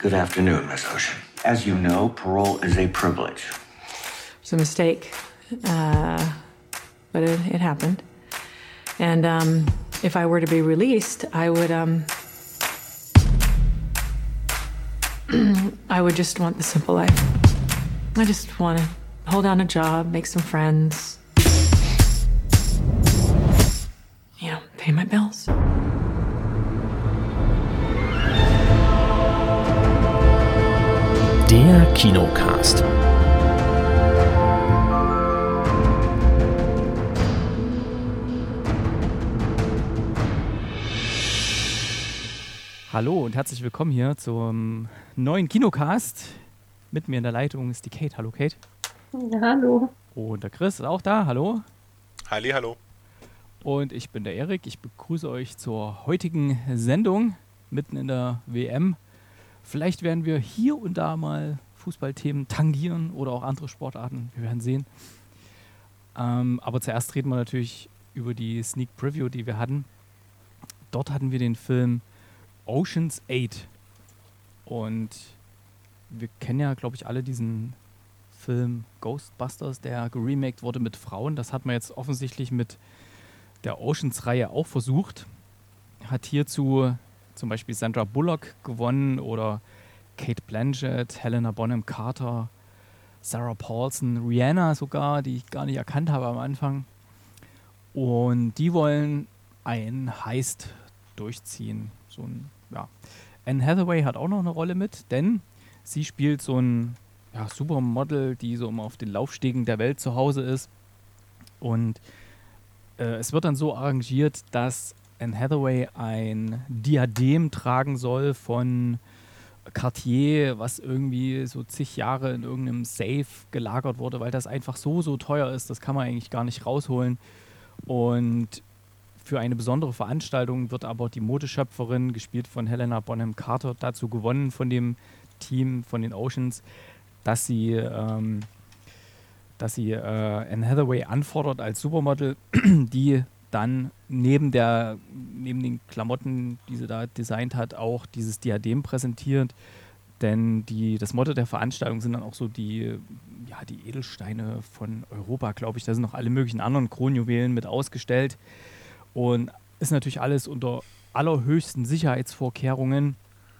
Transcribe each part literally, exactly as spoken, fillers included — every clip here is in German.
Good afternoon, Miss Ocean. As you know, parole is a privilege. It's a mistake, uh, but it, it happened. And um, if I were to be released, I would, um, I would just want the simple life. I just want to hold down a job, make some friends, you know, pay my bills. Der Kinocast. Hallo und herzlich willkommen hier zum neuen Kinocast. Mit mir in der Leitung ist die Kate. Hallo Kate. Ja, hallo. Und der Chris ist auch da. Hallo. Halli, hallo. Und ich bin der Erik. Ich begrüße euch zur heutigen Sendung mitten in der W M. Vielleicht werden wir hier und da mal Fußballthemen tangieren oder auch andere Sportarten. Wir werden sehen. Ähm, aber zuerst reden wir natürlich über die Sneak Preview, die wir hatten. Dort hatten wir den Film Ocean's Eight. Und wir kennen ja, glaube ich, alle diesen Film Ghostbusters, der geremaked wurde mit Frauen. Das hat man jetzt offensichtlich mit der Oceans-Reihe auch versucht. Hat hierzu zum Beispiel Sandra Bullock gewonnen oder Cate Blanchett, Helena Bonham Carter, Sarah Paulson, Rihanna sogar, die ich gar nicht erkannt habe am Anfang. Und die wollen ein Heist durchziehen. So ein, ja. Anne Hathaway hat auch noch eine Rolle mit, denn sie spielt so ein ja, Supermodel, die so immer auf den Laufstegen der Welt zu Hause ist. Und äh, es wird dann so arrangiert, dass Anne Hathaway ein Diadem tragen soll von Cartier, was irgendwie so zig Jahre in irgendeinem Safe gelagert wurde, weil das einfach so, so teuer ist, das kann man eigentlich gar nicht rausholen. Und für eine besondere Veranstaltung wird aber die Modeschöpferin, gespielt von Helena Bonham Carter, dazu gewonnen von dem Team, von den Oceans, dass sie, ähm, dass sie äh, Anne Hathaway anfordert als Supermodel, die dann neben der neben den Klamotten, die sie da designt hat, auch dieses Diadem präsentiert. Denn die, das Motto der Veranstaltung sind dann auch so die, ja, die Edelsteine von Europa, glaube ich. Da sind noch alle möglichen anderen Kronjuwelen mit ausgestellt. Und ist natürlich alles unter allerhöchsten Sicherheitsvorkehrungen.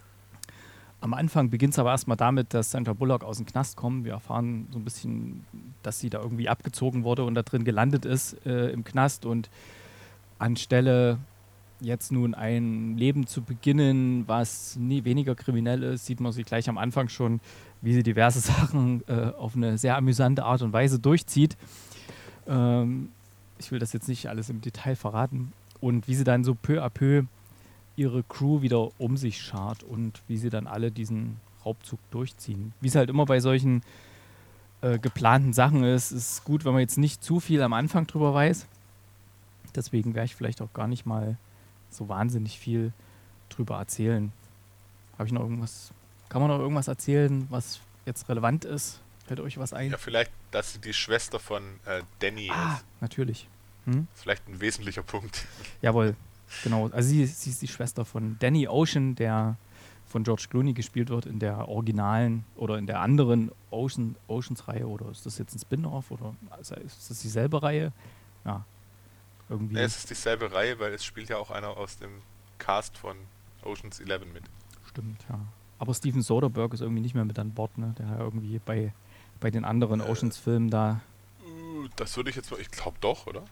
Am Anfang beginnt es aber erstmal damit, dass Sandra Bullock aus dem Knast kommt. Wir erfahren so ein bisschen, dass sie da irgendwie abgezogen wurde und da drin gelandet ist äh, im Knast. Und anstelle jetzt nun ein Leben zu beginnen, was nie weniger kriminell ist, sieht man sie gleich am Anfang schon, wie sie diverse Sachen äh, auf eine sehr amüsante Art und Weise durchzieht. Ähm, ich will das jetzt nicht alles im Detail verraten. Und wie sie dann so peu à peu ihre Crew wieder um sich schart und wie sie dann alle diesen Raubzug durchziehen. Wie es halt immer bei solchen äh, geplanten Sachen ist, ist gut, wenn man jetzt nicht zu viel am Anfang drüber weiß. Deswegen werde ich vielleicht auch gar nicht mal so wahnsinnig viel drüber erzählen. Habe ich noch irgendwas, kann man noch irgendwas erzählen, was jetzt relevant ist? Fällt euch was ein? Ja, vielleicht, dass sie die Schwester von äh, Danny ah, ist. natürlich. Hm? Das ist vielleicht ein wesentlicher Punkt. Jawohl, genau. Also sie, sie ist die Schwester von Danny Ocean, der von George Clooney gespielt wird in der originalen oder in der anderen Ocean, Oceans-Reihe. Oder ist das jetzt ein Spin-Off oder also ist das dieselbe Reihe? Ja, irgendwie. Ja, es ist dieselbe Reihe, weil es spielt ja auch einer aus dem Cast von Oceans elf mit. Stimmt, ja. Aber Steven Soderbergh ist irgendwie nicht mehr mit an Bord, ne? Der ja irgendwie bei, bei den anderen äh, Oceans-Filmen da. Das würde ich jetzt mal, ich glaube doch, oder?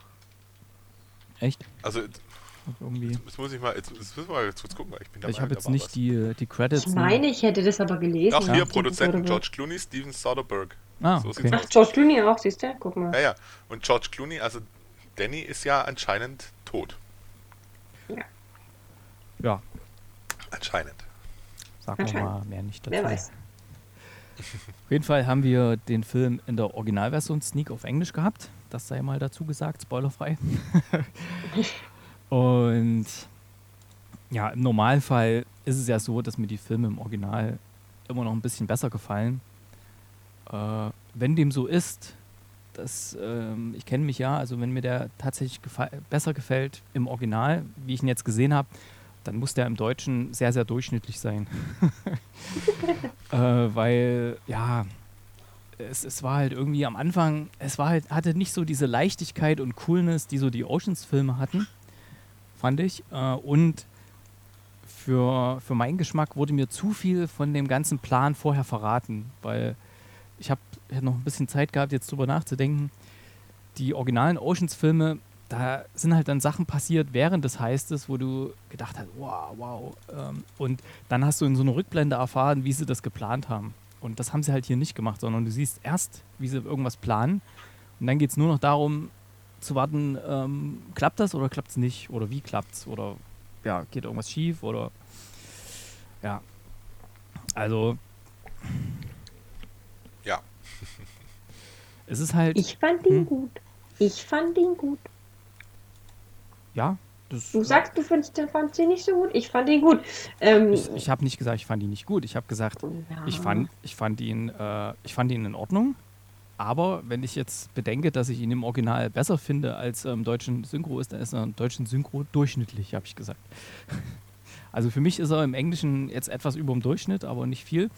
Echt? Also, irgendwie. Jetzt, jetzt muss ich mal, jetzt, jetzt müssen wir mal jetzt kurz gucken, weil ich bin da Ich habe jetzt nicht die, die Credits. Ich meine, ich hätte das aber gelesen. Doch, hier ja. Produzenten George Clooney, Steven Soderbergh. Ah, so okay. Ach, George Clooney auch, siehst du? Guck mal. Ja, ja. Und George Clooney, also Danny ist ja anscheinend tot. Ja. Ja. Anscheinend. Sagen wir mal mehr nicht dazu. Wer weiß. Auf jeden Fall haben wir den Film in der Originalversion Sneak auf Englisch gehabt. Das sei mal dazu gesagt, spoilerfrei. Und ja, im Normalfall ist es ja so, dass mir die Filme im Original immer noch ein bisschen besser gefallen. Äh, wenn dem so ist, dass ähm, ich kenne mich ja, also wenn mir der tatsächlich gefa- besser gefällt im Original, wie ich ihn jetzt gesehen habe, dann muss der im Deutschen sehr, sehr durchschnittlich sein. äh, weil, ja, es, es war halt irgendwie am Anfang, es war halt, hatte nicht so diese Leichtigkeit und Coolness, die so die Oceans-Filme hatten, fand ich. Äh, und für, für meinen Geschmack wurde mir zu viel von dem ganzen Plan vorher verraten, weil ich habe noch ein bisschen Zeit gehabt, jetzt drüber nachzudenken. Die originalen Oceans-Filme, da sind halt dann Sachen passiert während des Heistes, wo du gedacht hast, wow, wow. Ähm, und dann hast du in so einer Rückblende erfahren, wie sie das geplant haben. Und das haben sie halt hier nicht gemacht, sondern du siehst erst, wie sie irgendwas planen. Und dann geht es nur noch darum, zu warten, ähm, klappt das oder klappt es nicht? Oder wie klappt es? Oder ja, geht irgendwas schief? Oder ja. Also Ja. es ist halt. Ich fand ihn Hm? gut. Ich fand ihn gut. Ja, das. Du sagst, du findest, du fandst ihn nicht so gut. Ich fand ihn gut. Ähm, Ich, ich habe nicht gesagt, ich fand ihn nicht gut. Ich habe gesagt, ja. ich fand, ich fand ihn, äh, ich fand ihn in Ordnung. Aber wenn ich jetzt bedenke, dass ich ihn im Original besser finde als er im deutschen Synchro ist, dann ist er im deutschen Synchro durchschnittlich, habe ich gesagt. Also für mich ist er im Englischen jetzt etwas über dem Durchschnitt, aber nicht viel.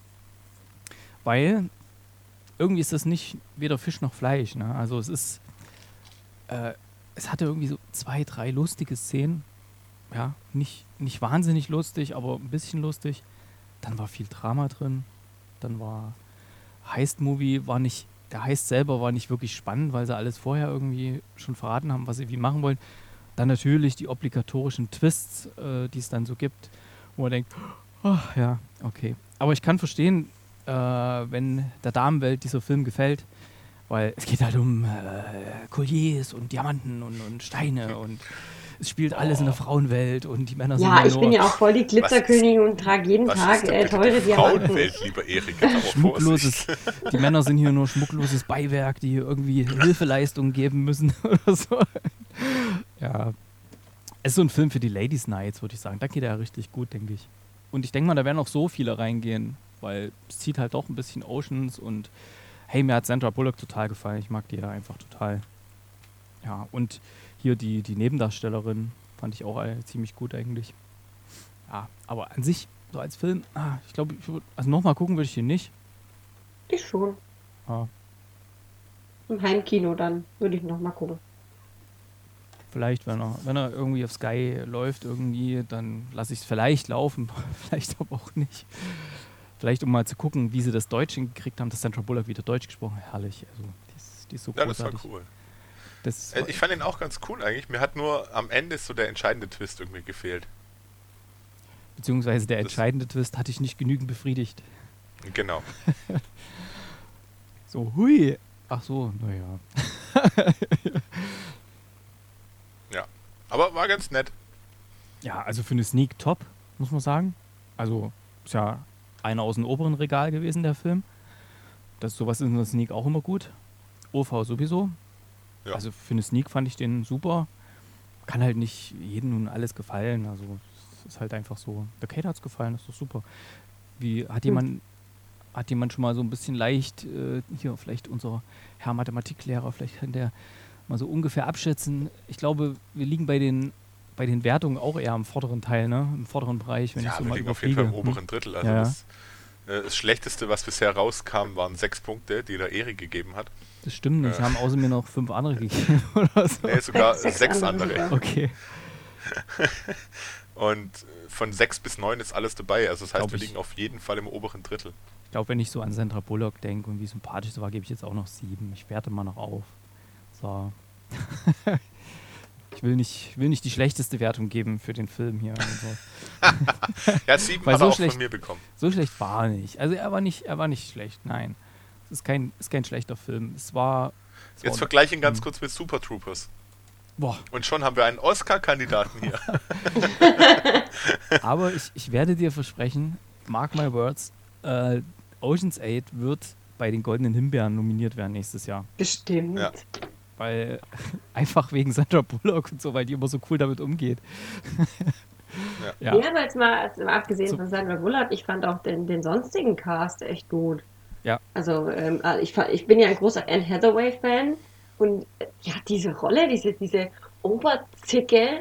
Weil irgendwie ist das nicht weder Fisch noch Fleisch. Ne? Also es ist, äh, es hatte irgendwie so zwei, drei lustige Szenen. Ja, nicht, nicht wahnsinnig lustig, aber ein bisschen lustig. Dann war viel Drama drin. Dann war Heist-Movie, war nicht, der Heist selber war nicht wirklich spannend, weil sie alles vorher irgendwie schon verraten haben, was sie wie machen wollen. Dann natürlich die obligatorischen Twists, äh, die es dann so gibt, wo man denkt, oh, ja, okay. Aber ich kann verstehen, äh, wenn der Damenwelt dieser Film gefällt, weil es geht halt um äh, Colliers und Diamanten und, und Steine und es spielt alles in der Frauenwelt und die Männer sind Ja, ja ich nur bin ja auch voll die Glitzerkönigin und trage jeden Was Tag ist denn äh, bitte teure die Diamanten. Frauenwelt, lieber Erik? Aber schmuckloses, Vorsicht. die Männer sind hier nur schmuckloses Beiwerk, die hier irgendwie Hilfeleistungen geben müssen oder so. Ja, es ist so ein Film für die Ladies Nights, würde ich sagen. Da geht er ja richtig gut, denke ich. Und ich denke mal, da werden auch so viele reingehen, weil es zieht halt doch ein bisschen Oceans und hey, mir hat Sandra Bullock total gefallen. Ich mag die ja einfach total. Ja, und hier die, die Nebendarstellerin fand ich auch äh, ziemlich gut eigentlich. Ja, aber an sich, so als Film, ah, ich glaube, ich würd, also nochmal gucken würde ich den nicht. Ich schon. Ja, Im Heimkino dann würde ich noch mal gucken. vielleicht, wenn er, wenn er irgendwie auf Sky läuft, irgendwie, dann lasse ich es vielleicht laufen, vielleicht aber auch nicht. Vielleicht, um mal zu gucken, wie sie das Deutsch hingekriegt haben, dass Sandra Bullock wieder Deutsch gesprochen hat. Herrlich, also die ist, die ist so Ja, das war großartig. cool. Das Äh, war, Ich fand ihn auch ganz cool eigentlich. Mir hat nur am Ende so der entscheidende Twist irgendwie gefehlt. beziehungsweise der das- entscheidende Twist hatte ich nicht genügend befriedigt. Genau. So, hui. Ach so, naja. Ja. Aber war ganz nett. Ja, also für eine Sneak top, muss man sagen. Also ist ja einer aus dem oberen Regal gewesen, der Film. Das, sowas ist in der Sneak auch immer gut. O V sowieso. Ja. Also für eine Sneak fand ich den super. Kann halt nicht jedem nun alles gefallen. Also es ist halt einfach so. Der Kate hat's gefallen, das ist doch super. Wie hat jemand, hat jemand schon mal so ein bisschen leicht, äh, hier vielleicht unser Herr Mathematiklehrer, vielleicht kann der mal so ungefähr abschätzen. Ich glaube, wir liegen bei den bei den Wertungen auch eher im vorderen Teil, ne? Im vorderen Bereich, wenn Ja, ich so wir mal liegen auf jeden Fall im überfliege. oberen Drittel. Also Ja, ja. das, äh, das Schlechteste, was bisher rauskam, waren sechs Punkte, die der Erik gegeben hat. Das stimmt nicht. Äh. Haben außer mir noch fünf andere gegeben oder so. Nee, sogar Sechs- sechs, sechs andere andere. sogar. Okay. Und äh, von sechs bis neun ist alles dabei. Also das heißt, Glaub wir ich. liegen auf jeden Fall im oberen Drittel. Ich glaube, wenn ich so an Sandra Bullock denke und wie sympathisch sie war, gebe ich jetzt auch noch sieben. Ich werte mal noch auf. So. Ich will nicht, will nicht die schlechteste Wertung geben für den Film hier. Also, Ja, sieben Weil hat so er auch schlecht- von mir bekommen. so schlecht war er nicht. Also er war nicht, er war nicht schlecht, nein. Es ist kein, ist kein schlechter Film. Es war. Es Jetzt war vergleiche ihn ganz Hm. kurz mit Super Troopers. boah, Und schon haben wir einen Oscar-Kandidaten hier. aber ich, ich werde dir versprechen, mark my words, äh, Ocean's Eight wird bei den Goldenen Himbeeren nominiert werden nächstes Jahr. Bestimmt. Ja. Weil einfach wegen Sandra Bullock und so, weil die immer so cool damit umgeht. Ja. Ja, aber jetzt mal, also mal abgesehen So. von Sandra Bullock, ich fand auch den, den sonstigen Cast echt gut. Ja. Also ähm, also ich, fa- ich bin ja ein großer Anne Hathaway-Fan und äh, ja, diese Rolle, diese, diese Oberzicke,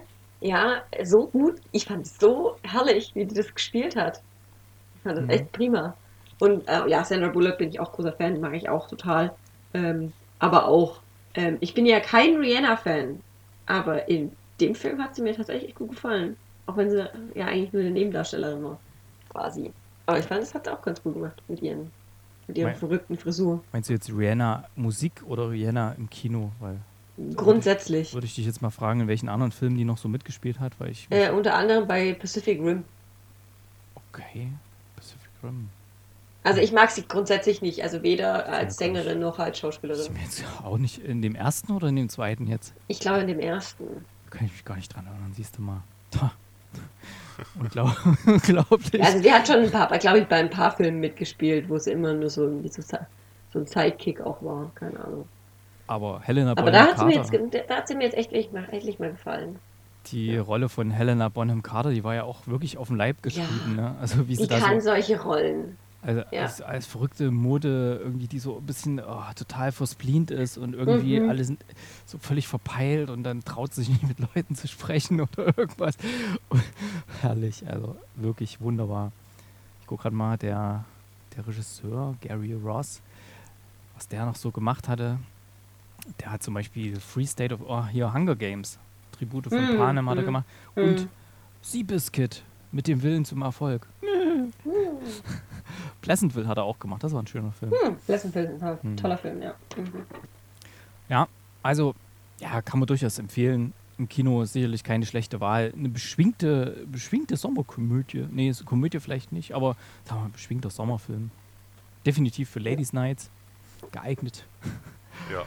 Ja, so gut. Ich fand es so herrlich, wie die das gespielt hat. Ich fand das Mhm. echt prima. Und äh, ja, Sandra Bullock bin ich auch großer Fan, mag ich auch total. Ähm, aber auch, ähm, ich bin ja kein Rihanna-Fan, aber in dem Film hat sie mir tatsächlich gut gefallen. Auch wenn sie ja eigentlich nur eine Nebendarstellerin war, quasi. Aber ich fand, es hat sie auch ganz gut gemacht mit ihren, mit ihren Mein- verrückten Frisur. Meinst du jetzt Rihanna Musik oder Rihanna im Kino? Weil Grundsätzlich. würde ich dich jetzt mal fragen, in welchen anderen Filmen die noch so mitgespielt hat, weil ich Äh, unter anderem bei Pacific Rim. okay, Pacific Rim. Also ich mag sie grundsätzlich nicht, also weder als Ja, kann Sängerin noch als Ist Schauspielerin. mir jetzt auch nicht in dem ersten oder in dem zweiten jetzt? Ich glaube in dem ersten. Kann ich mich gar nicht dran erinnern, siehst du mal. Ta. Unglaub unglaublich. Also die hat schon ein paar, glaube ich, bei ein paar Filmen mitgespielt, wo sie immer nur so, ein- wie so, so ein Sidekick auch war, keine Ahnung. Aber Helena Aber Bonham da hat, sie mir Carter, jetzt, ge- da hat sie mir jetzt echt, echt, mal, echt mal gefallen. die Rolle von Helena Bonham Carter, die war ja auch wirklich auf den Leib geschrieben, ne? Also wie sie Die da kann so solche Rollen. also Ja. als, als verrückte Mode irgendwie, die so ein bisschen oh, total verspleent ist und irgendwie Mhm. alle sind so völlig verpeilt und dann traut sich nicht mit Leuten zu sprechen oder irgendwas. Und herrlich, also wirklich wunderbar. Ich gucke gerade mal, der, der Regisseur Gary Ross, was der noch so gemacht hatte, der hat zum Beispiel Free State of, oh, hier Hunger Games, Tribute von Mhm, Panem hat er mhm, gemacht mhm. und Seabiscuit mit dem Willen zum Erfolg. Pleasantville hat er auch gemacht, das war ein schöner Film. Hm, Pleasantville, toll- Hm. toller Film, ja. Mhm. Ja, also, ja, kann man durchaus empfehlen. Im Kino ist sicherlich keine schlechte Wahl. Eine beschwingte, beschwingte Sommerkomödie. Nee, ist Komödie vielleicht nicht, aber sagen wir mal, beschwingter Sommerfilm. Definitiv für Ladies Nights geeignet. Ja.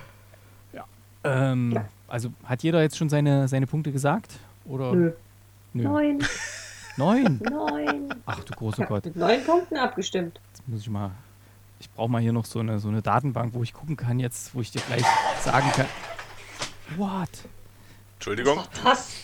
Ähm, Ja. Also, hat jeder jetzt schon seine, seine Punkte gesagt? Oder? Nö. Nö. Neun, Neun? neun. Ach du großer Ich hab Gott. mit neun Punkten abgestimmt. Jetzt muss ich mal. Ich brauche mal hier noch so eine, so eine Datenbank, wo ich gucken kann, jetzt, wo ich dir gleich sagen kann. What? Entschuldigung. Ach, was?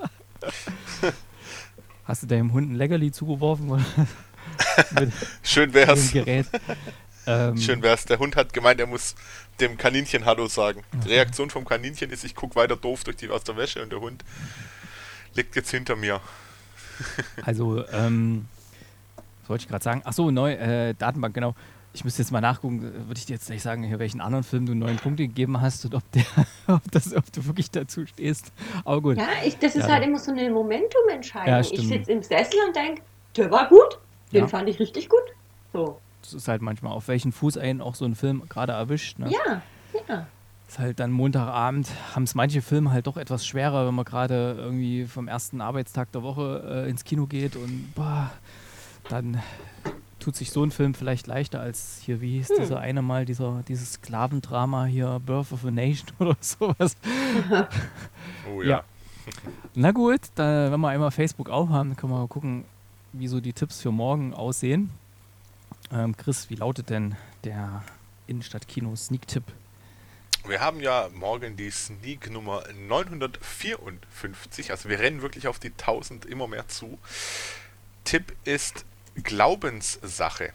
Hast du deinem Hund ein Leckerli zugeworfen? Oder? Mit Schön dem wär's. Gerät. Ähm, Schön wär's. Der Hund hat gemeint, er muss dem Kaninchen Hallo sagen. Die Reaktion vom Kaninchen ist, ich guck weiter doof durch die aus der Wäsche und der Hund liegt jetzt hinter mir. Also, ähm, was wollte ich gerade sagen? Achso, neu, äh, Datenbank, genau. Ich müsste jetzt mal nachgucken, äh, würde ich dir jetzt gleich sagen, hier, welchen anderen Film du neun Punkte gegeben hast und ob, der, ob, das, ob du wirklich dazu stehst. Aber gut. Ja, ich, das ist Ja. halt immer so eine Momentum-Entscheidung. Ja, ich stimmt. sitze im Sessel und denke, der war gut. Den Ja. fand ich richtig gut. So. Das ist halt manchmal, auf welchen Fuß einen auch so ein Film gerade erwischt. Ne? Ja, ja. Ist halt dann Montagabend, haben es manche Filme halt doch etwas schwerer, wenn man gerade irgendwie vom ersten Arbeitstag der Woche äh, ins Kino geht und boah, dann tut sich so ein Film vielleicht leichter als hier, wie hieß dieser eine mal, dieser, dieses Sklavendrama hier, Birth of a Nation oder sowas. Oh Ja. ja. Na gut, da, wenn wir einmal Facebook aufhaben, dann können wir mal gucken, wie so die Tipps für morgen aussehen. Ähm, Chris, wie lautet denn der Innenstadt-Kino-Sneak-Tipp? Wir haben ja morgen die Sneak Nummer neunhundertvierundfünfzig. Also wir rennen wirklich auf die tausend immer mehr zu. Tipp ist Glaubenssache.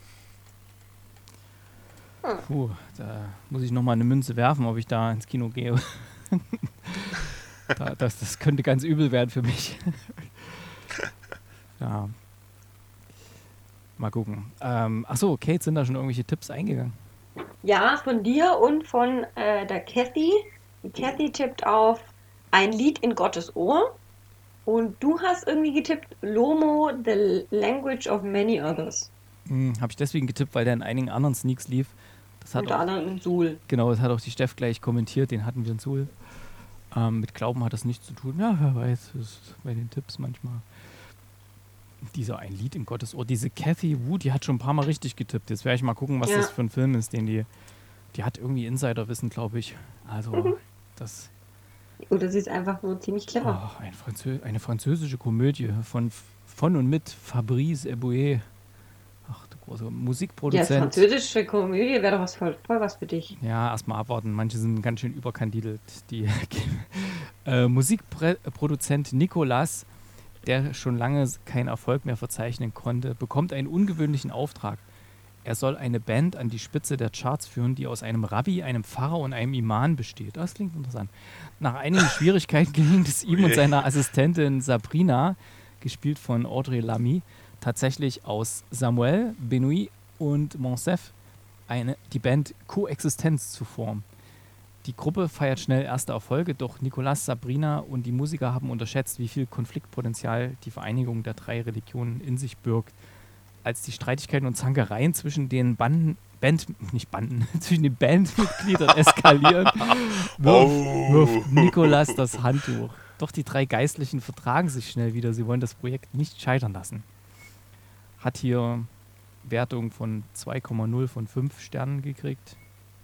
Puh, da muss ich nochmal eine Münze werfen, ob ich da ins Kino gehe. da, das, das könnte ganz übel werden für mich. Ja. Mal gucken. Ähm, achso, Kate, sind da schon irgendwelche Tipps eingegangen? Ja, von dir und von äh, der Kathy. Die Kathy tippt auf ein Lied in Gottes Ohr. Und du hast irgendwie getippt Lomo, the language of many others. Hm, habe ich deswegen getippt, weil der in einigen anderen Sneaks lief. Das hat Unter auch, anderem in Suhl. genau, das hat auch die Steff gleich kommentiert, den hatten wir in Suhl. Ähm, mit Glauben hat das nichts zu tun. Ja, wer weiß, das ist bei den Tipps manchmal. Dieser ein Lied in Gottes Ohr, diese Kathy Wood, die hat schon ein paar Mal richtig getippt. Jetzt werde ich mal gucken, was Ja. das für ein Film ist, den die, die hat irgendwie Insiderwissen, glaube ich. Also, Mhm. das, Oder sie ist einfach nur ziemlich clever. oh, ein Franzö eine französische Komödie von, von und mit Fabrice Eboué. Ach, du großer Ja, das Musikproduzent. französische Komödie wäre doch was voll, voll was für dich. Ja, erstmal abwarten. Manche sind ganz schön überkandidelt. Die äh, Musikproduzent Nicolas, der schon lange keinen Erfolg mehr verzeichnen konnte, bekommt einen ungewöhnlichen Auftrag. er soll eine Band an die Spitze der Charts führen, die aus einem Rabbi, einem Pfarrer und einem Imam besteht. Das klingt interessant. Nach einigen Schwierigkeiten gelingt es ihm und seiner Assistentin Sabrina, gespielt von Audrey Lamy, tatsächlich aus Samuel, Benoît und Monsef eine, die Band Koexistenz zu formen. Die Gruppe feiert schnell erste Erfolge, doch Nicolas, Sabrina und die Musiker haben unterschätzt, wie viel Konfliktpotenzial die Vereinigung der drei Religionen in sich birgt. Als die Streitigkeiten und Zankereien zwischen den Banden, Band, nicht Banden, zwischen den Bandmitgliedern eskalieren, wirft, Oh. wirft Nicolas das Handtuch. Doch die drei Geistlichen vertragen sich schnell wieder. Sie wollen das Projekt nicht scheitern lassen. Hat hier Wertung von zwei Komma null von fünf Sternen gekriegt.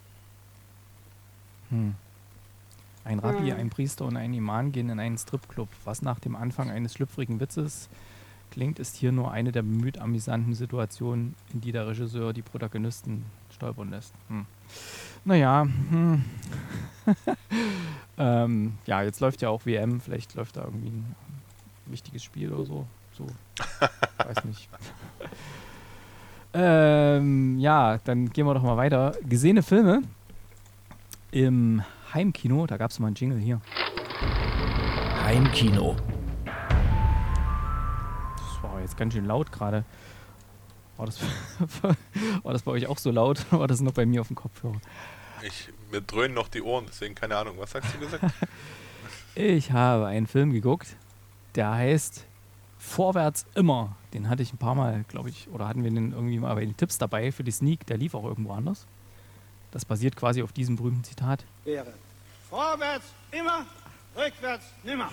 Hm. Ein Rabbi, ein Priester und ein Imam gehen in einen Stripclub. Was nach dem Anfang eines schlüpfrigen Witzes klingt, ist hier nur eine der bemüht amüsanten Situationen, in die der Regisseur die Protagonisten stolpern lässt. Hm. Naja, hm. ähm, ja, jetzt läuft ja auch W M, vielleicht läuft da irgendwie ein wichtiges Spiel oder so. So, weiß nicht. ähm, ja, dann gehen wir doch mal weiter. Gesehene Filme im Heimkino, da gab es mal einen Jingle hier. Heimkino. Das war jetzt ganz schön laut gerade. War das, war das bei euch auch so laut oder war das noch bei mir auf dem Kopfhörer? Ich, mir dröhnen noch die Ohren, deswegen keine Ahnung. Was hast du gesagt? Ich habe einen Film geguckt, der heißt Vorwärts immer. Den hatte ich ein paar Mal, glaube ich, oder hatten wir den irgendwie mal bei den Tipps dabei für die Sneak. Der lief auch irgendwo anders. Das basiert quasi auf diesem berühmten Zitat. Wäre vorwärts immer, rückwärts nimmer.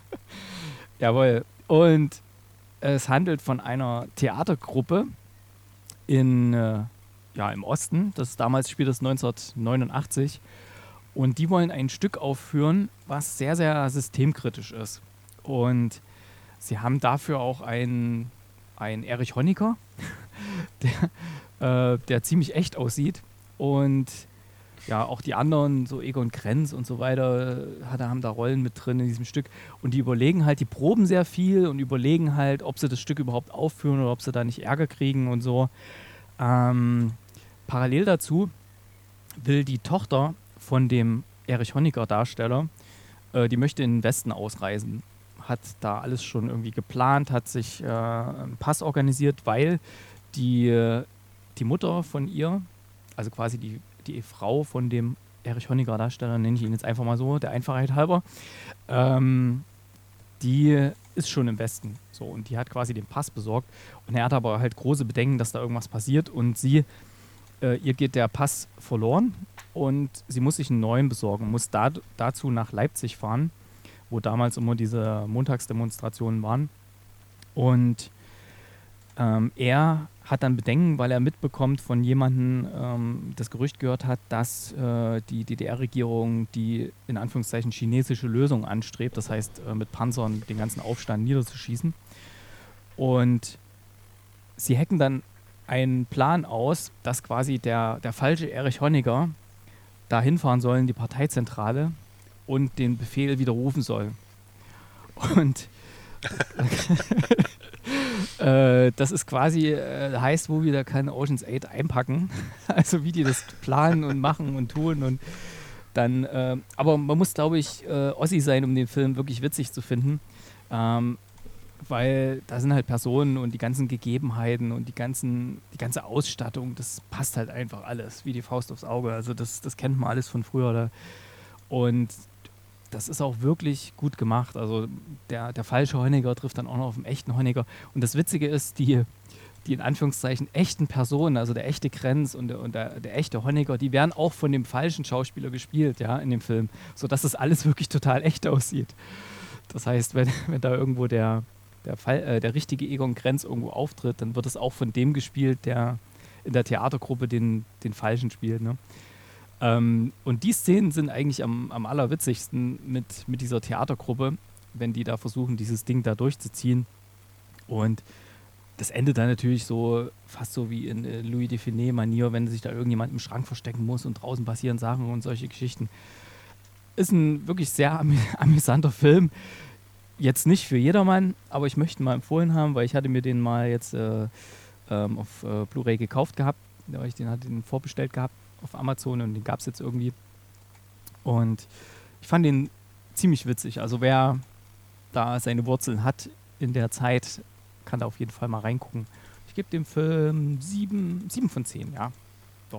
Jawohl. Und es handelt von einer Theatergruppe in, äh, ja, im Osten. Das damals spielt es neunzehnhundertneunundachtzig. Und die wollen ein Stück aufführen, was sehr, sehr systemkritisch ist. Und sie haben dafür auch einen, einen Erich Honecker, der, äh, der ziemlich echt aussieht. Und ja, auch die anderen, so Egon Krenz und so weiter, hat, haben da Rollen mit drin in diesem Stück. Und die überlegen halt, die proben sehr viel und überlegen halt, ob sie das Stück überhaupt aufführen oder ob sie da nicht Ärger kriegen und so. Ähm, parallel dazu will die Tochter von dem Erich Honecker-Darsteller, äh, die möchte in den Westen ausreisen. Hat da alles schon irgendwie geplant, hat sich äh, einen Pass organisiert, weil die, äh, die Mutter von ihr, also quasi die, die Frau von dem Erich Honecker-Darsteller, nenne ich ihn jetzt einfach mal so, der Einfachheit halber, ähm, die ist schon im Westen. So, und die hat quasi den Pass besorgt. Und er hat aber halt große Bedenken, dass da irgendwas passiert. Und sie, äh, ihr geht der Pass verloren und sie muss sich einen neuen besorgen, muss da, dazu nach Leipzig fahren, wo damals immer diese Montagsdemonstrationen waren. Und ähm, er hat dann Bedenken, weil er mitbekommt von jemandem, ähm, das Gerücht gehört hat, dass äh, die D D R-Regierung die in Anführungszeichen chinesische Lösung anstrebt, das heißt äh, mit Panzern den ganzen Aufstand niederzuschießen. Und sie hacken dann einen Plan aus, dass quasi der, der falsche Erich Honecker da hinfahren soll in die Parteizentrale und den Befehl widerrufen soll. Und äh, das ist quasi, äh, heißt, wo wieder kann Ocean's Eight einpacken. Also wie die das planen und machen und tun und dann, äh, aber man muss, glaube ich, äh, Ossi sein, um den Film wirklich witzig zu finden. Ähm, weil da sind halt Personen und die ganzen Gegebenheiten und die, ganzen, die ganze Ausstattung, das passt halt einfach alles, wie die Faust aufs Auge. Also das, das kennt man alles von früher. Da. Und das ist auch wirklich gut gemacht. Also der, der falsche Honecker trifft dann auch noch auf den echten Honecker. Und das Witzige ist, die, die in Anführungszeichen echten Personen, also der echte Krenz und der, und der, der echte Honecker, die werden auch von dem falschen Schauspieler gespielt, ja, in dem Film. Sodass das alles wirklich total echt aussieht. Das heißt, wenn, wenn da irgendwo der Der, Fall, äh, der richtige Egon Krenz irgendwo auftritt, dann wird es auch von dem gespielt, der in der Theatergruppe den, den Falschen spielt. Ne? Ähm, und die Szenen sind eigentlich am, am allerwitzigsten mit, mit dieser Theatergruppe, wenn die da versuchen, dieses Ding da durchzuziehen. Und das endet dann natürlich so, fast so wie in äh, Louis de Funès-Manier, wenn sich da irgendjemand im Schrank verstecken muss und draußen passieren Sachen und solche Geschichten. Ist ein wirklich sehr amü- amüsanter Film. Jetzt nicht für jedermann, aber ich möchte ihn mal empfohlen haben, weil ich hatte mir den mal jetzt äh, ähm, auf äh, Blu-ray gekauft gehabt weil ich den hatte den vorbestellt gehabt auf Amazon und den gab es jetzt irgendwie. Und ich fand den ziemlich witzig. Also wer da seine Wurzeln hat in der Zeit, kann da auf jeden Fall mal reingucken. Ich gebe dem Film sieben, sieben von zehn, ja. Doch.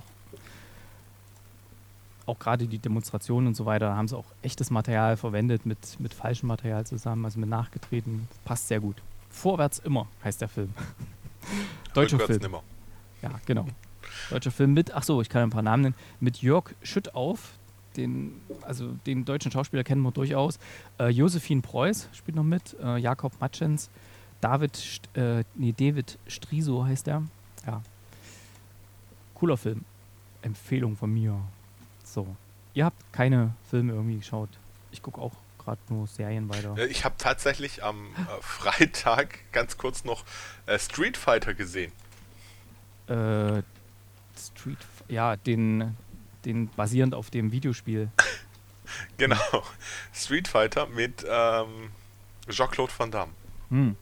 Auch gerade die Demonstrationen und so weiter, da haben sie auch echtes Material verwendet mit, mit falschem Material zusammen, also mit nachgetreten. Passt sehr gut. Vorwärts immer heißt der Film. Deutscher Rückwärts Film. nimmer. Ja, genau. Deutscher Film mit, ach so, ich kann ein paar Namen nennen, mit Jörg Schüttauf, den, also den deutschen Schauspieler kennen wir durchaus. Äh, Josephine Preuß spielt noch mit, äh, Jakob Matschens, David, St- äh, nee, David Striso heißt er. Ja. Cooler Film. Empfehlung von mir. So. Ihr habt keine Filme irgendwie geschaut. Ich gucke auch gerade nur Serien weiter. Äh, Ich habe tatsächlich am äh, Freitag ganz kurz noch äh, Street Fighter gesehen. Äh, Street, F- ja, den, den basierend auf dem Videospiel. Genau. Street Fighter mit ähm, Jean-Claude Van Damme. Hm.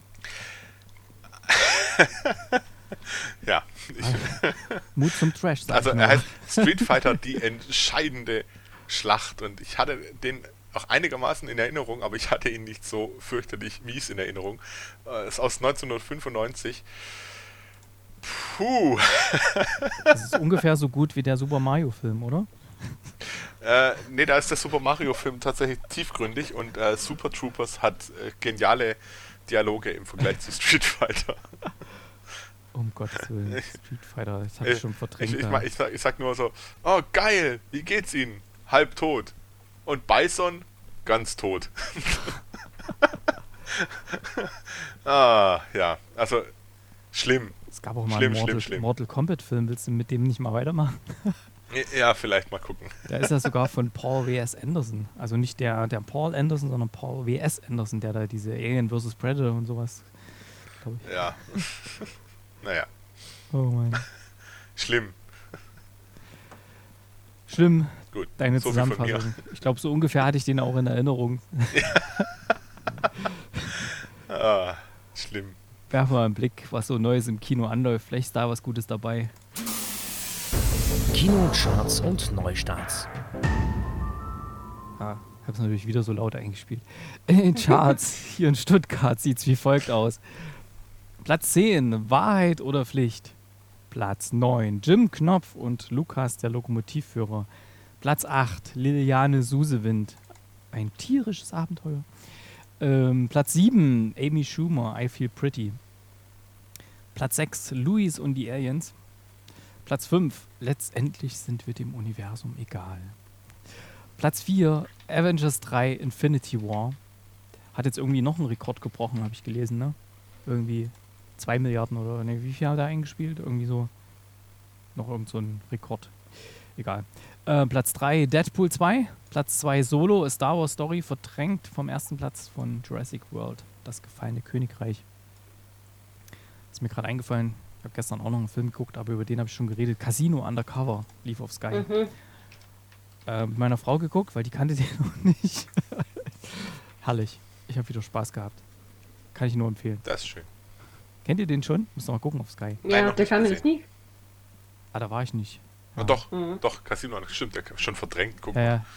Ja. Ich, Mut zum Trash, sag also ich er mal. heißt Street Fighter, die entscheidende Schlacht. Und ich hatte den auch einigermaßen in Erinnerung, aber ich hatte ihn nicht so fürchterlich mies in Erinnerung. Äh, ist aus neunzehnhundertfünfundneunzig. Puh. Das ist ungefähr so gut wie der Super Mario-Film, oder? Äh, nee, da ist der Super Mario-Film tatsächlich tiefgründig und äh, Super Troopers hat äh, geniale Dialoge im Vergleich zu Street Fighter. Um Gottes Willen, Street Fighter, das hatte ich schon verdrängt. Ich, ich, da. ma- ich, sag, ich sag nur so, oh geil, wie geht's Ihnen? Halb tot. Und Bison, ganz tot. ah, ja, also schlimm. Es gab auch mal schlimm, einen Mortal, schlimm, schlimm. Mortal Kombat-Film, willst du mit dem nicht mal weitermachen? Ja, vielleicht mal gucken. Der ist ja sogar von Paul W S. Anderson. Also nicht der, der Paul Anderson, sondern Paul W S. Anderson, der da diese Alien versus. Predator und sowas, glaube ich. Ja. Naja, Oh Mann. schlimm. Schlimm, Gut. deine so viel von mir. Zusammenfassung. Ich glaube, so ungefähr hatte ich den auch in Erinnerung. Ah, schlimm. Werfen wir mal einen Blick, was so Neues im Kino anläuft. Vielleicht ist da was Gutes dabei. Kinocharts und Neustarts. Ja, ich habe es natürlich wieder so laut eingespielt. In den Charts hier in Stuttgart sieht es wie folgt aus. Platz zehn, Wahrheit oder Pflicht. Platz neun, Jim Knopf und Lukas, der Lokomotivführer. Platz acht, Liliane Susewind. Ein tierisches Abenteuer. Ähm, Platz sieben, Amy Schumer, I Feel Pretty. Platz sechs, Louis und die Aliens. Platz fünf, Letztendlich sind wir dem Universum egal. Platz vier, Avengers drei, Infinity War. Hat jetzt irgendwie noch einen Rekord gebrochen, habe ich gelesen, ne? Irgendwie zwei Milliarden oder ne, wie viel hat er eingespielt? Irgendwie so, noch irgend so ein Rekord. Egal. Äh, Platz drei, Deadpool zwei. Platz zwei, Solo, A Star Wars Story, verdrängt vom ersten Platz von Jurassic World, Das gefallene Königreich. Ist mir gerade eingefallen, ich habe gestern auch noch einen Film geguckt, aber über den habe ich schon geredet. Casino Undercover lief auf Sky. Mhm. Äh, mit meiner Frau geguckt, weil die kannte den noch nicht. Herrlich. Ich habe wieder Spaß gehabt. Kann ich nur empfehlen. Das ist schön. Kennt ihr den schon? Müsst ihr mal gucken auf Sky. Nein, Ja, noch der nicht kam mir gesehen. das nie. Ah, da war ich nicht. Ah, doch, Mhm. doch, Casino, stimmt, der schon verdrängt. Guck Ja, mal.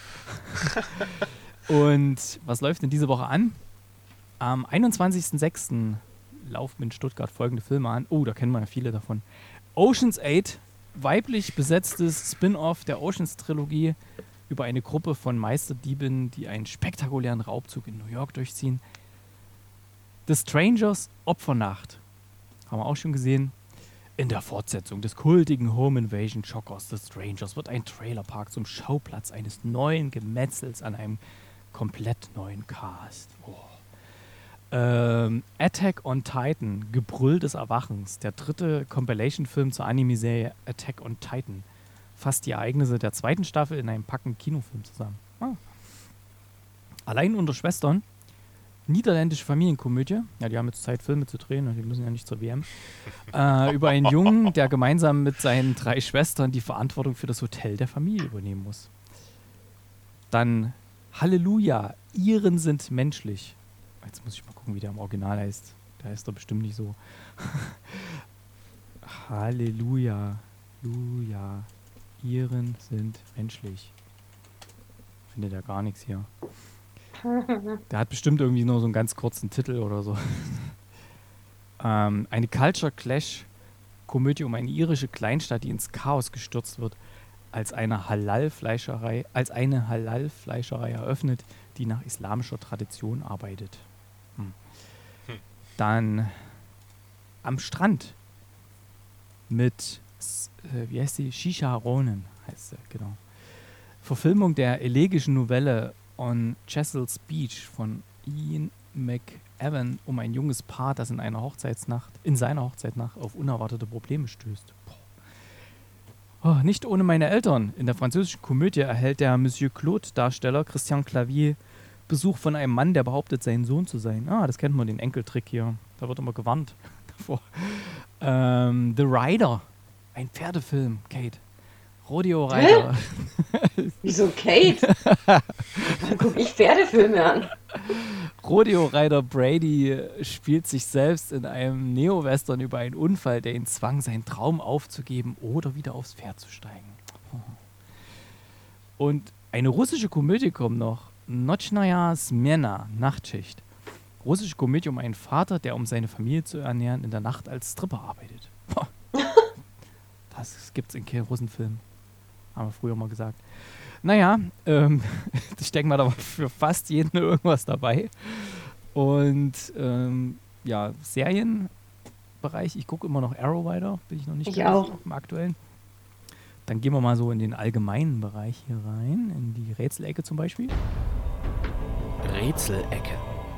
ja. Und was läuft denn diese Woche an? Am einundzwanzigsten sechsten laufen in Stuttgart folgende Filme an. Oh, da kennen wir ja viele davon. Ocean's Eight, weiblich besetztes Spin-off der Oceans-Trilogie über eine Gruppe von Meisterdieben, die einen spektakulären Raubzug in New York durchziehen. The Strangers, Opfernacht. Haben wir auch schon gesehen. In der Fortsetzung des kultigen Home Invasion Schockers The Strangers wird ein Trailerpark zum Schauplatz eines neuen Gemetzels an einem komplett neuen Cast. Oh. Ähm, Attack on Titan, Gebrüll des Erwachens, der dritte Compilation-Film zur Anime-Serie Attack on Titan, fasst die Ereignisse der zweiten Staffel in einem packenden Kinofilm zusammen. Ah. Allein unter Schwestern, niederländische Familienkomödie, ja, die haben jetzt Zeit, Filme zu drehen und die müssen ja nicht zur W M, äh, über einen Jungen, der gemeinsam mit seinen drei Schwestern die Verantwortung für das Hotel der Familie übernehmen muss. Dann Halleluja, Iren sind menschlich. Jetzt muss ich mal gucken, wie der im Original heißt. Der heißt doch bestimmt nicht so. Halleluja. Julia, Iren sind menschlich. Findet ja gar nichts hier. Der hat bestimmt irgendwie nur so einen ganz kurzen Titel oder so. ähm, eine Culture Clash Komödie um eine irische Kleinstadt, die ins Chaos gestürzt wird, als eine Halal-Fleischerei, als eine Halal-Fleischerei eröffnet, die nach islamischer Tradition arbeitet. Hm. Hm. Dann Am Strand mit, äh, wie heißt sie? Shisha Ronan heißt sie, genau. Verfilmung der elegischen Novelle On Chesil's Beach von Ian McEwan um ein junges Paar, das in einer Hochzeitsnacht, in seiner Hochzeitsnacht auf unerwartete Probleme stößt. Oh, nicht ohne meine Eltern. In der französischen Komödie erhält der Monsieur Claude-Darsteller Christian Clavier Besuch von einem Mann, der behauptet, sein Sohn zu sein. Ah, das kennt man, den Enkeltrick hier. Da wird immer gewarnt davor. Ähm, The Rider. Ein Pferdefilm, Kate. Rodeo-Reiter. Wieso Kate? Wann gucke ich Pferdefilme an? Rodeo-Reiter Brady spielt sich selbst in einem Neo-Western über einen Unfall, der ihn zwang, seinen Traum aufzugeben oder wieder aufs Pferd zu steigen. Und eine russische Komödie kommt noch. Nochnaya Smena, Nachtschicht. Russische Komödie um einen Vater, der, um seine Familie zu ernähren, in der Nacht als Stripper arbeitet. Das gibt's in keinem Russenfilm. Haben wir früher mal gesagt. Naja, ähm, ich denke mal, da war für fast jeden irgendwas dabei. Und ähm, ja, Serienbereich, ich gucke immer noch Arrow weiter, bin ich noch nicht Ich auch. im aktuellen. Dann gehen wir mal so in den allgemeinen Bereich hier rein, in die Rätselecke zum Beispiel. Rätselecke.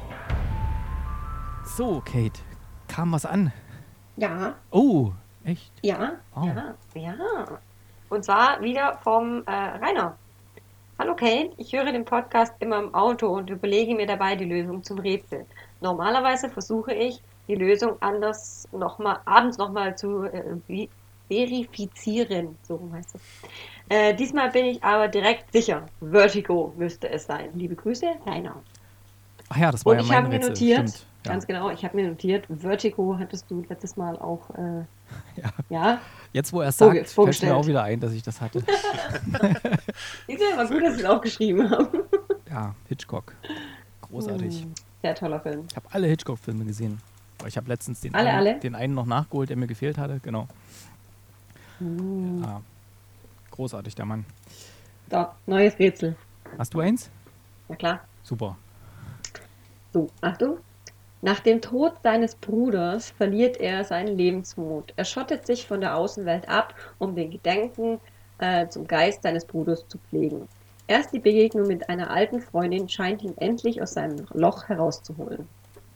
So, Kate, kam was an. Ja, Oh, echt? ja, Oh. ja, ja. Und zwar wieder vom äh, Rainer. Hallo Kate, ich höre den Podcast immer im Auto und überlege mir dabei die Lösung zum Rätsel. Normalerweise versuche ich, die Lösung anders noch mal, abends nochmal zu äh, vi- verifizieren. So rum heißt es. Äh, diesmal bin ich aber direkt sicher. Vertigo müsste es sein. Liebe Grüße, Rainer. Ach ja, das war Und ja ich mein habe mir Rätsel, notiert, stimmt. Ja. ganz genau, ich habe mir notiert, Vertigo hattest du letztes Mal auch, äh, Ja. ja, Jetzt, wo er es Vorge- sagt, fällt vorgestellt. mir auch wieder ein, dass ich das hatte. Siehst du, war gut, dass ich es auch geschrieben habe. Ja, Hitchcock. Großartig. Hm, Sehr toller Film. Ich habe alle Hitchcock-Filme gesehen. Aber ich habe letztens den, Alle, einen, alle? den einen noch nachgeholt, der mir gefehlt hatte. Genau. Hm. Ja. Großartig, der Mann. So, neues Rätsel. Hast du eins? Na klar. Super. So, Achtung. Nach dem Tod seines Bruders verliert er seinen Lebensmut. Er schottet sich von der Außenwelt ab, um den Gedenken äh, zum Geist seines Bruders zu pflegen. Erst die Begegnung mit einer alten Freundin scheint ihn endlich aus seinem Loch herauszuholen.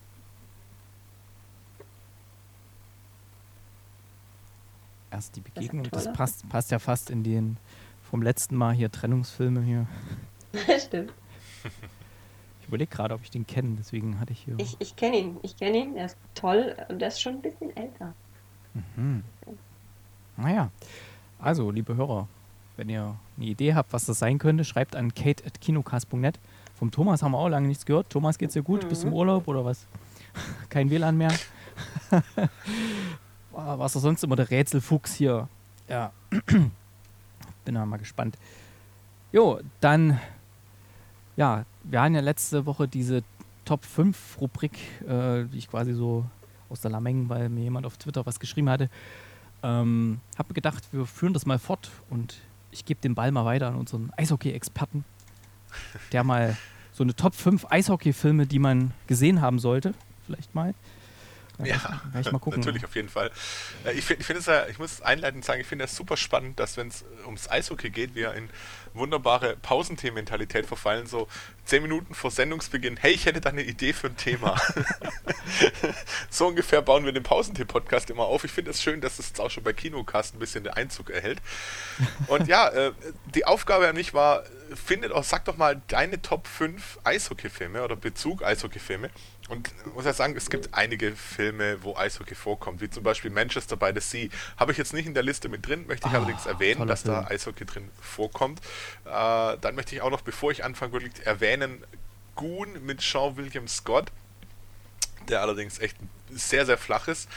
Erst die ist ein Begegnung. Das toller passt, passt ja fast in den vom letzten Mal hier Trennungsfilme hier. Stimmt. Ich überlege gerade, ob ich den kenne, deswegen hatte ich hier. Ich, ich kenne ihn. Ich kenne ihn. Er ist toll und er ist schon ein bisschen älter. Mhm. Naja, also, liebe Hörer, wenn ihr eine Idee habt, was das sein könnte, schreibt an kate at kinocast punkt net. Vom Thomas haben wir auch lange nichts gehört. Thomas, geht's dir gut? Mhm. Bist du im Urlaub oder was? Kein W L A N mehr? Was ist sonst immer der Rätselfuchs hier? Ja. Bin da mal gespannt. Jo, dann, ja, wir hatten ja letzte Woche diese Top fünf Rubrik, äh, die ich quasi so aus der Lameng, weil mir jemand auf Twitter was geschrieben hatte. Ähm, hab mir gedacht, wir führen das mal fort und ich gebe den Ball mal weiter an unseren Eishockey-Experten, der mal so eine Top fünf Eishockey-Filme, die man gesehen haben sollte, vielleicht mal. Da Ja, werd ich, werd ich mal gucken. natürlich, auf jeden Fall. Äh, Ich finde ich find es ja, ich muss einleitend sagen, ich finde es super spannend, dass wenn es ums Eishockey geht, wir in wunderbare Pausenthemen-Mentalität verfallen, so zehn Minuten vor Sendungsbeginn, hey, ich hätte da eine Idee für ein Thema. So ungefähr bauen wir den Pausentee-Podcast immer auf. Ich finde es schön, dass es jetzt auch schon bei Kinocast ein bisschen den Einzug erhält. Und ja, äh, die Aufgabe an mich war, findet auch, sag doch mal deine Top fünf Eishockey-Filme oder Bezug Eishockey-Filme. Und ich muss ja sagen, es gibt einige Filme, wo Eishockey vorkommt, wie zum Beispiel Manchester by the Sea. Habe ich jetzt nicht in der Liste mit drin, möchte ich Ah, allerdings erwähnen, toller dass da Film. Eishockey drin vorkommt. Äh, dann möchte ich auch noch, bevor ich anfange, wirklich erwähnen, Goon mit Sean William Scott, der allerdings echt sehr, sehr flach ist.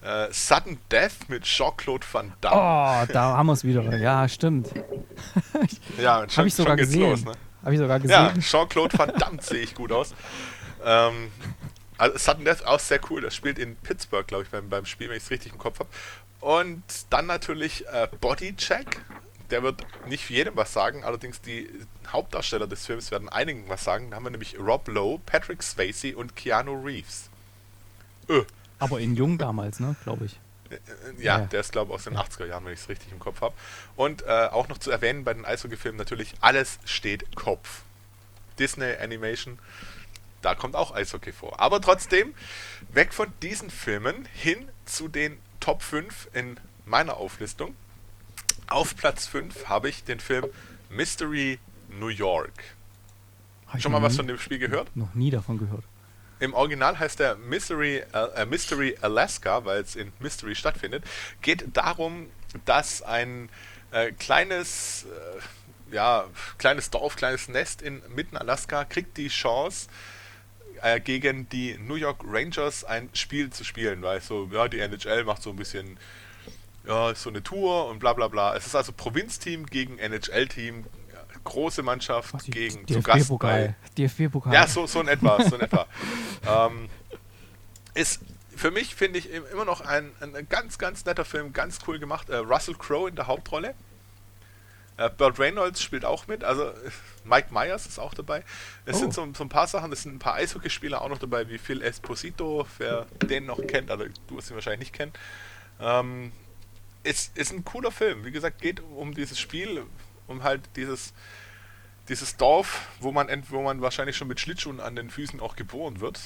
Äh, Sudden Death mit Jean-Claude Van Damme. Oh, da haben wir es wieder. Ja, stimmt. Ja, und schon, Habe ich sogar schon geht's gesehen. los, ne? Habe ich sogar Ja, gesehen. Jean-Claude Van Damme sehe ich gut aus. Ähm, also Sudden Death auch sehr cool. Das spielt in Pittsburgh, glaube ich, beim, beim Spiel, wenn ich es richtig im Kopf habe. Und dann natürlich äh, Bodycheck. Der wird nicht für jedem was sagen, allerdings die Hauptdarsteller des Films werden einigen was sagen. Da haben wir nämlich Rob Lowe, Patrick Swayze und Keanu Reeves. Öh. Aber in jung damals, ne, glaube ich. Ja, Ja. der ist, glaube ich, aus den achtziger Jahren, wenn ich es richtig im Kopf habe. Und äh, auch noch zu erwähnen bei den Eishockey-Filmen natürlich, alles steht Kopf. Disney Animation, da kommt auch Eishockey vor. Aber trotzdem, weg von diesen Filmen hin zu den Top fünf in meiner Auflistung. Auf Platz fünf habe ich den Film Mystery New York. Hab ich Schon mal noch was nie- von dem Spiel gehört? Noch nie davon gehört. Im Original heißt der Mystery, äh, Mystery Alaska, weil es in Mystery stattfindet. Geht darum, dass ein äh, kleines, äh, ja, kleines Dorf, kleines Nest in mitten Alaska kriegt die Chance, äh, gegen die New York Rangers ein Spiel zu spielen, weil so, ja, die N H L macht so ein bisschen, ja, ist so eine Tour und bla bla bla. Es ist also Provinzteam gegen N H L-Team, ja, große Mannschaft Was, gegen D zu F Gast bei B-Pokal. D F B-Pokal. ja, so, so in etwa, so in etwa. ähm, ist für mich, finde ich, im- immer noch ein, ein ganz, ganz netter Film, ganz cool gemacht. Äh, Russell Crowe in der Hauptrolle. Äh, Burt Reynolds spielt auch mit, also äh, Mike Myers ist auch dabei. Es Oh. sind so, so ein paar Sachen, es sind ein paar Eishockeyspieler auch noch dabei, wie Phil Esposito, wer den noch kennt, also du wirst ihn wahrscheinlich nicht kennen. Ähm, ist, ist ein cooler Film. Wie gesagt, geht um dieses Spiel, um halt dieses dieses Dorf, wo man, ent- wo man wahrscheinlich schon mit Schlittschuhen an den Füßen auch geboren wird.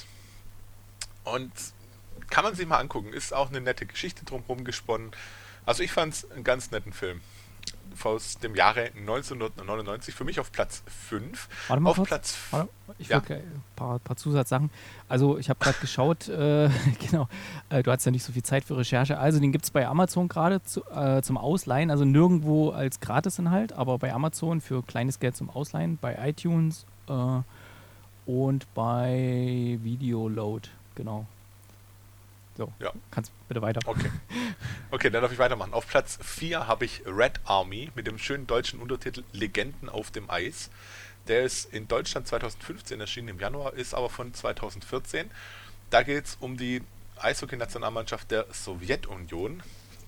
Und kann man sich mal angucken. Ist auch eine nette Geschichte drumherum gesponnen. Also ich fand es einen ganz netten Film. Aus dem Jahre neunzehnhundertneunundneunzig. Für mich auf Platz fünf. Warte mal Auf kurz. Platz Warte, ich Ja. wollte ein paar, paar Zusatzsachen. Also ich habe gerade geschaut, äh, genau, äh, du hattest ja nicht so viel Zeit für Recherche. Also den gibt es bei Amazon gerade zu, äh, zum Ausleihen, also nirgendwo als Gratisinhalt, aber bei Amazon für kleines Geld zum Ausleihen, bei iTunes äh, und bei Videoload, genau. So, Ja. kannst bitte weiter. Okay. Okay, dann darf ich weitermachen. Auf Platz vier habe ich Red Army mit dem schönen deutschen Untertitel Legenden auf dem Eis. Der ist in Deutschland zweitausendfünfzehn erschienen im Januar, ist aber von zweitausendvierzehn. Da geht es um die Eishockey-Nationalmannschaft der Sowjetunion,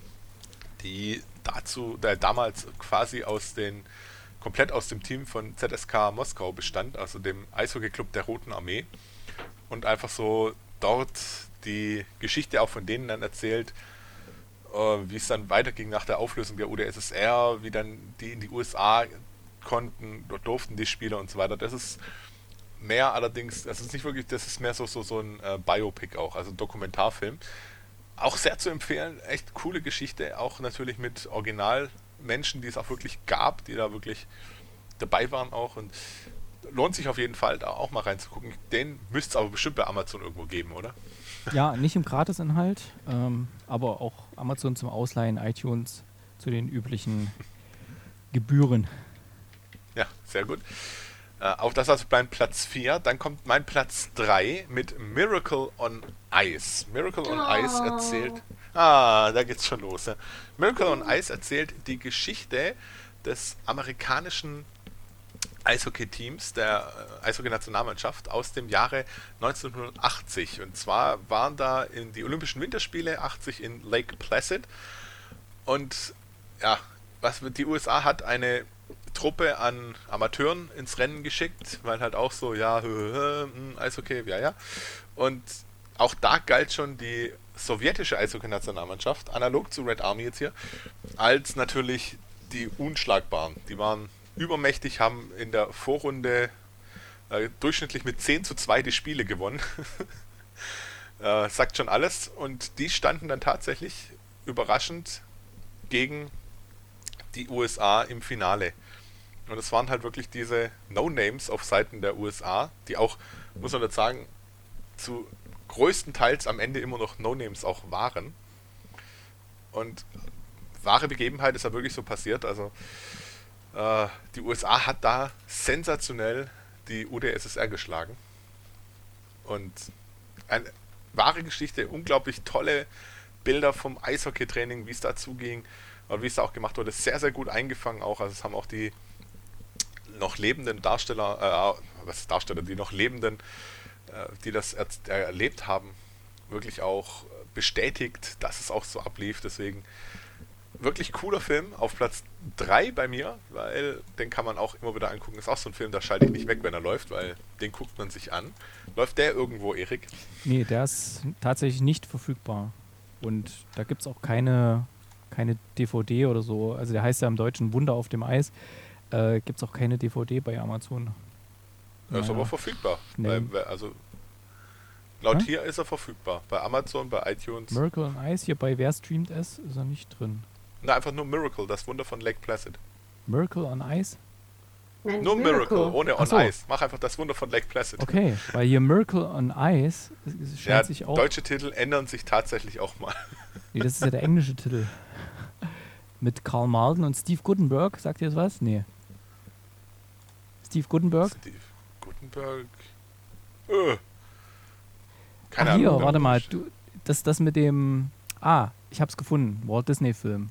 die dazu, der damals quasi aus den komplett aus dem Team von Z S K Moskau bestand, also dem Eishockey-Club der Roten Armee, und einfach so dort die Geschichte auch von denen dann erzählt, äh, wie es dann weiterging nach der Auflösung der U d S S R, wie dann die in die U S A konnten, dort durften die Spieler und so weiter. Das ist mehr allerdings, das ist nicht wirklich, das ist mehr so, so, so ein äh, Biopic auch, also ein Dokumentarfilm. Auch sehr zu empfehlen, echt coole Geschichte, auch natürlich mit Originalmenschen, die es auch wirklich gab, die da wirklich dabei waren auch, und lohnt sich auf jeden Fall, da auch mal reinzugucken. Den müsste es aber bestimmt bei Amazon irgendwo geben, oder? Ja, nicht im Gratisinhalt, ähm, aber auch Amazon zum Ausleihen, iTunes zu den üblichen Gebühren. Ja, sehr gut. Äh, auch das also bleibt Platz vier. Dann kommt mein Platz drei mit Miracle on Ice. Miracle on Ice erzählt... Ah, da geht's schon los. Ja. Miracle on Ice erzählt die Geschichte des amerikanischen Eishockey-Teams, der äh, Eishockey-Nationalmannschaft aus dem Jahre neunzehnhundertachtzig. Und zwar waren da in die Olympischen Winterspiele achtzig in Lake Placid. Und ja, was die U S A hat eine Truppe an Amateuren ins Rennen geschickt, weil halt auch so, ja, Eishockey, ja, ja. Und auch da galt schon die sowjetische Eishockey-Nationalmannschaft, analog zu Red Army jetzt hier, als natürlich die Unschlagbaren. Die waren übermächtig, haben in der Vorrunde äh, durchschnittlich mit zehn zu zwei die Spiele gewonnen. äh, sagt schon alles. Und die standen dann tatsächlich überraschend gegen die U S A im Finale. Und es waren halt wirklich diese No-Names auf Seiten der U S A, die auch, muss man jetzt sagen, zu größtenteils am Ende immer noch No-Names auch waren. Und wahre Begebenheit ist ja wirklich so passiert. Also äh, die U S A hat da sensationell die U d S S R geschlagen. Und eine wahre Geschichte, unglaublich tolle Bilder vom Eishockeytraining, wie es dazu ging, oder wie es da auch gemacht wurde, sehr, sehr gut eingefangen auch. Also es haben auch die noch lebenden Darsteller, äh, was Darsteller, die noch lebenden, äh, die das er erlebt haben, wirklich auch bestätigt, dass es auch so ablief. Deswegen wirklich cooler Film, auf Platz drei bei mir, weil den kann man auch immer wieder angucken. Ist auch so ein Film, da schalte ich nicht weg, wenn er läuft, weil den guckt man sich an. Läuft der irgendwo, Erik? Nee, der ist tatsächlich nicht verfügbar. Und da gibt es auch keine, keine D V D oder so. Also der heißt ja im Deutschen Wunder auf dem Eis. Äh, gibt es auch keine D V D bei Amazon. Er ist Naja. aber verfügbar. Nee. Bei, also laut Hä? hier ist er verfügbar. Bei Amazon, bei iTunes. Miracle on Ice, hier bei Wer streamt es, ist er nicht drin. Na, einfach nur Miracle, das Wunder von Lake Placid. Miracle on Ice? Nein, Nur Miracle, ohne Ach on so. Ice. Mach einfach das Wunder von Lake Placid. Okay, weil hier Miracle on Ice es- es scheint Ja, sich auch... deutsche Titel ändern sich tatsächlich auch mal. Nee, das ist ja der englische Titel. Mit Karl Malden und Steve Guttenberg. Sagt ihr das was? Nee. Steve Guttenberg? Steve Guttenberg. Äh. Keine Ach, hier, Ahnung. warte mal. Du, das, das mit dem... Ah, ich hab's gefunden. Walt Disney-Film.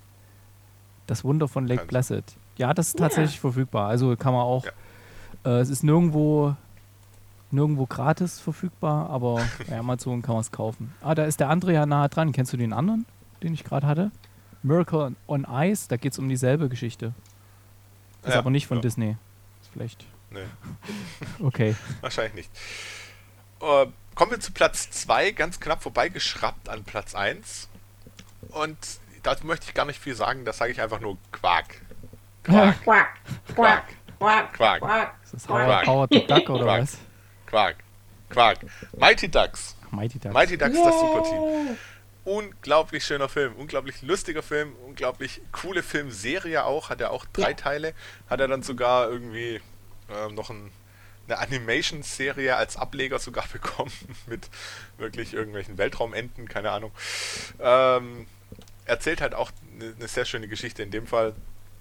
Das Wunder von Lake Kannst- Placid. Ja, das ist tatsächlich verfügbar. Also kann man auch... Ja. Äh, es ist nirgendwo... Nirgendwo gratis verfügbar, aber bei Amazon kann man es kaufen. Ah, da ist der andere ja nahe dran. Kennst du den anderen, den ich gerade hatte? Miracle on, on Ice, da geht es um dieselbe Geschichte. Ist Ja, aber nicht von ja. Disney. Ist vielleicht... Nee, Okay. wahrscheinlich nicht. Äh, kommen wir zu Platz zwei, ganz knapp vorbeigeschraubt an Platz eins. Und dazu möchte ich gar nicht viel sagen, das sage ich einfach nur Quark. Quark, Quack, quack, quack, Quark. quack. Ist das Quark. Howard, Howard the Duck oder Quark. was? Quark, Quark. Mighty Ducks. Mighty Ducks. Mighty Ducks, das Superteam. Unglaublich schöner Film, unglaublich lustiger Film, unglaublich coole Filmserie auch, hat er auch drei Ja. Teile, hat er dann sogar irgendwie ähm, noch ein, eine Animation-Serie als Ableger sogar bekommen, mit wirklich irgendwelchen Weltraumenten, keine Ahnung. Ähm, erzählt halt auch eine, eine sehr schöne Geschichte, in dem Fall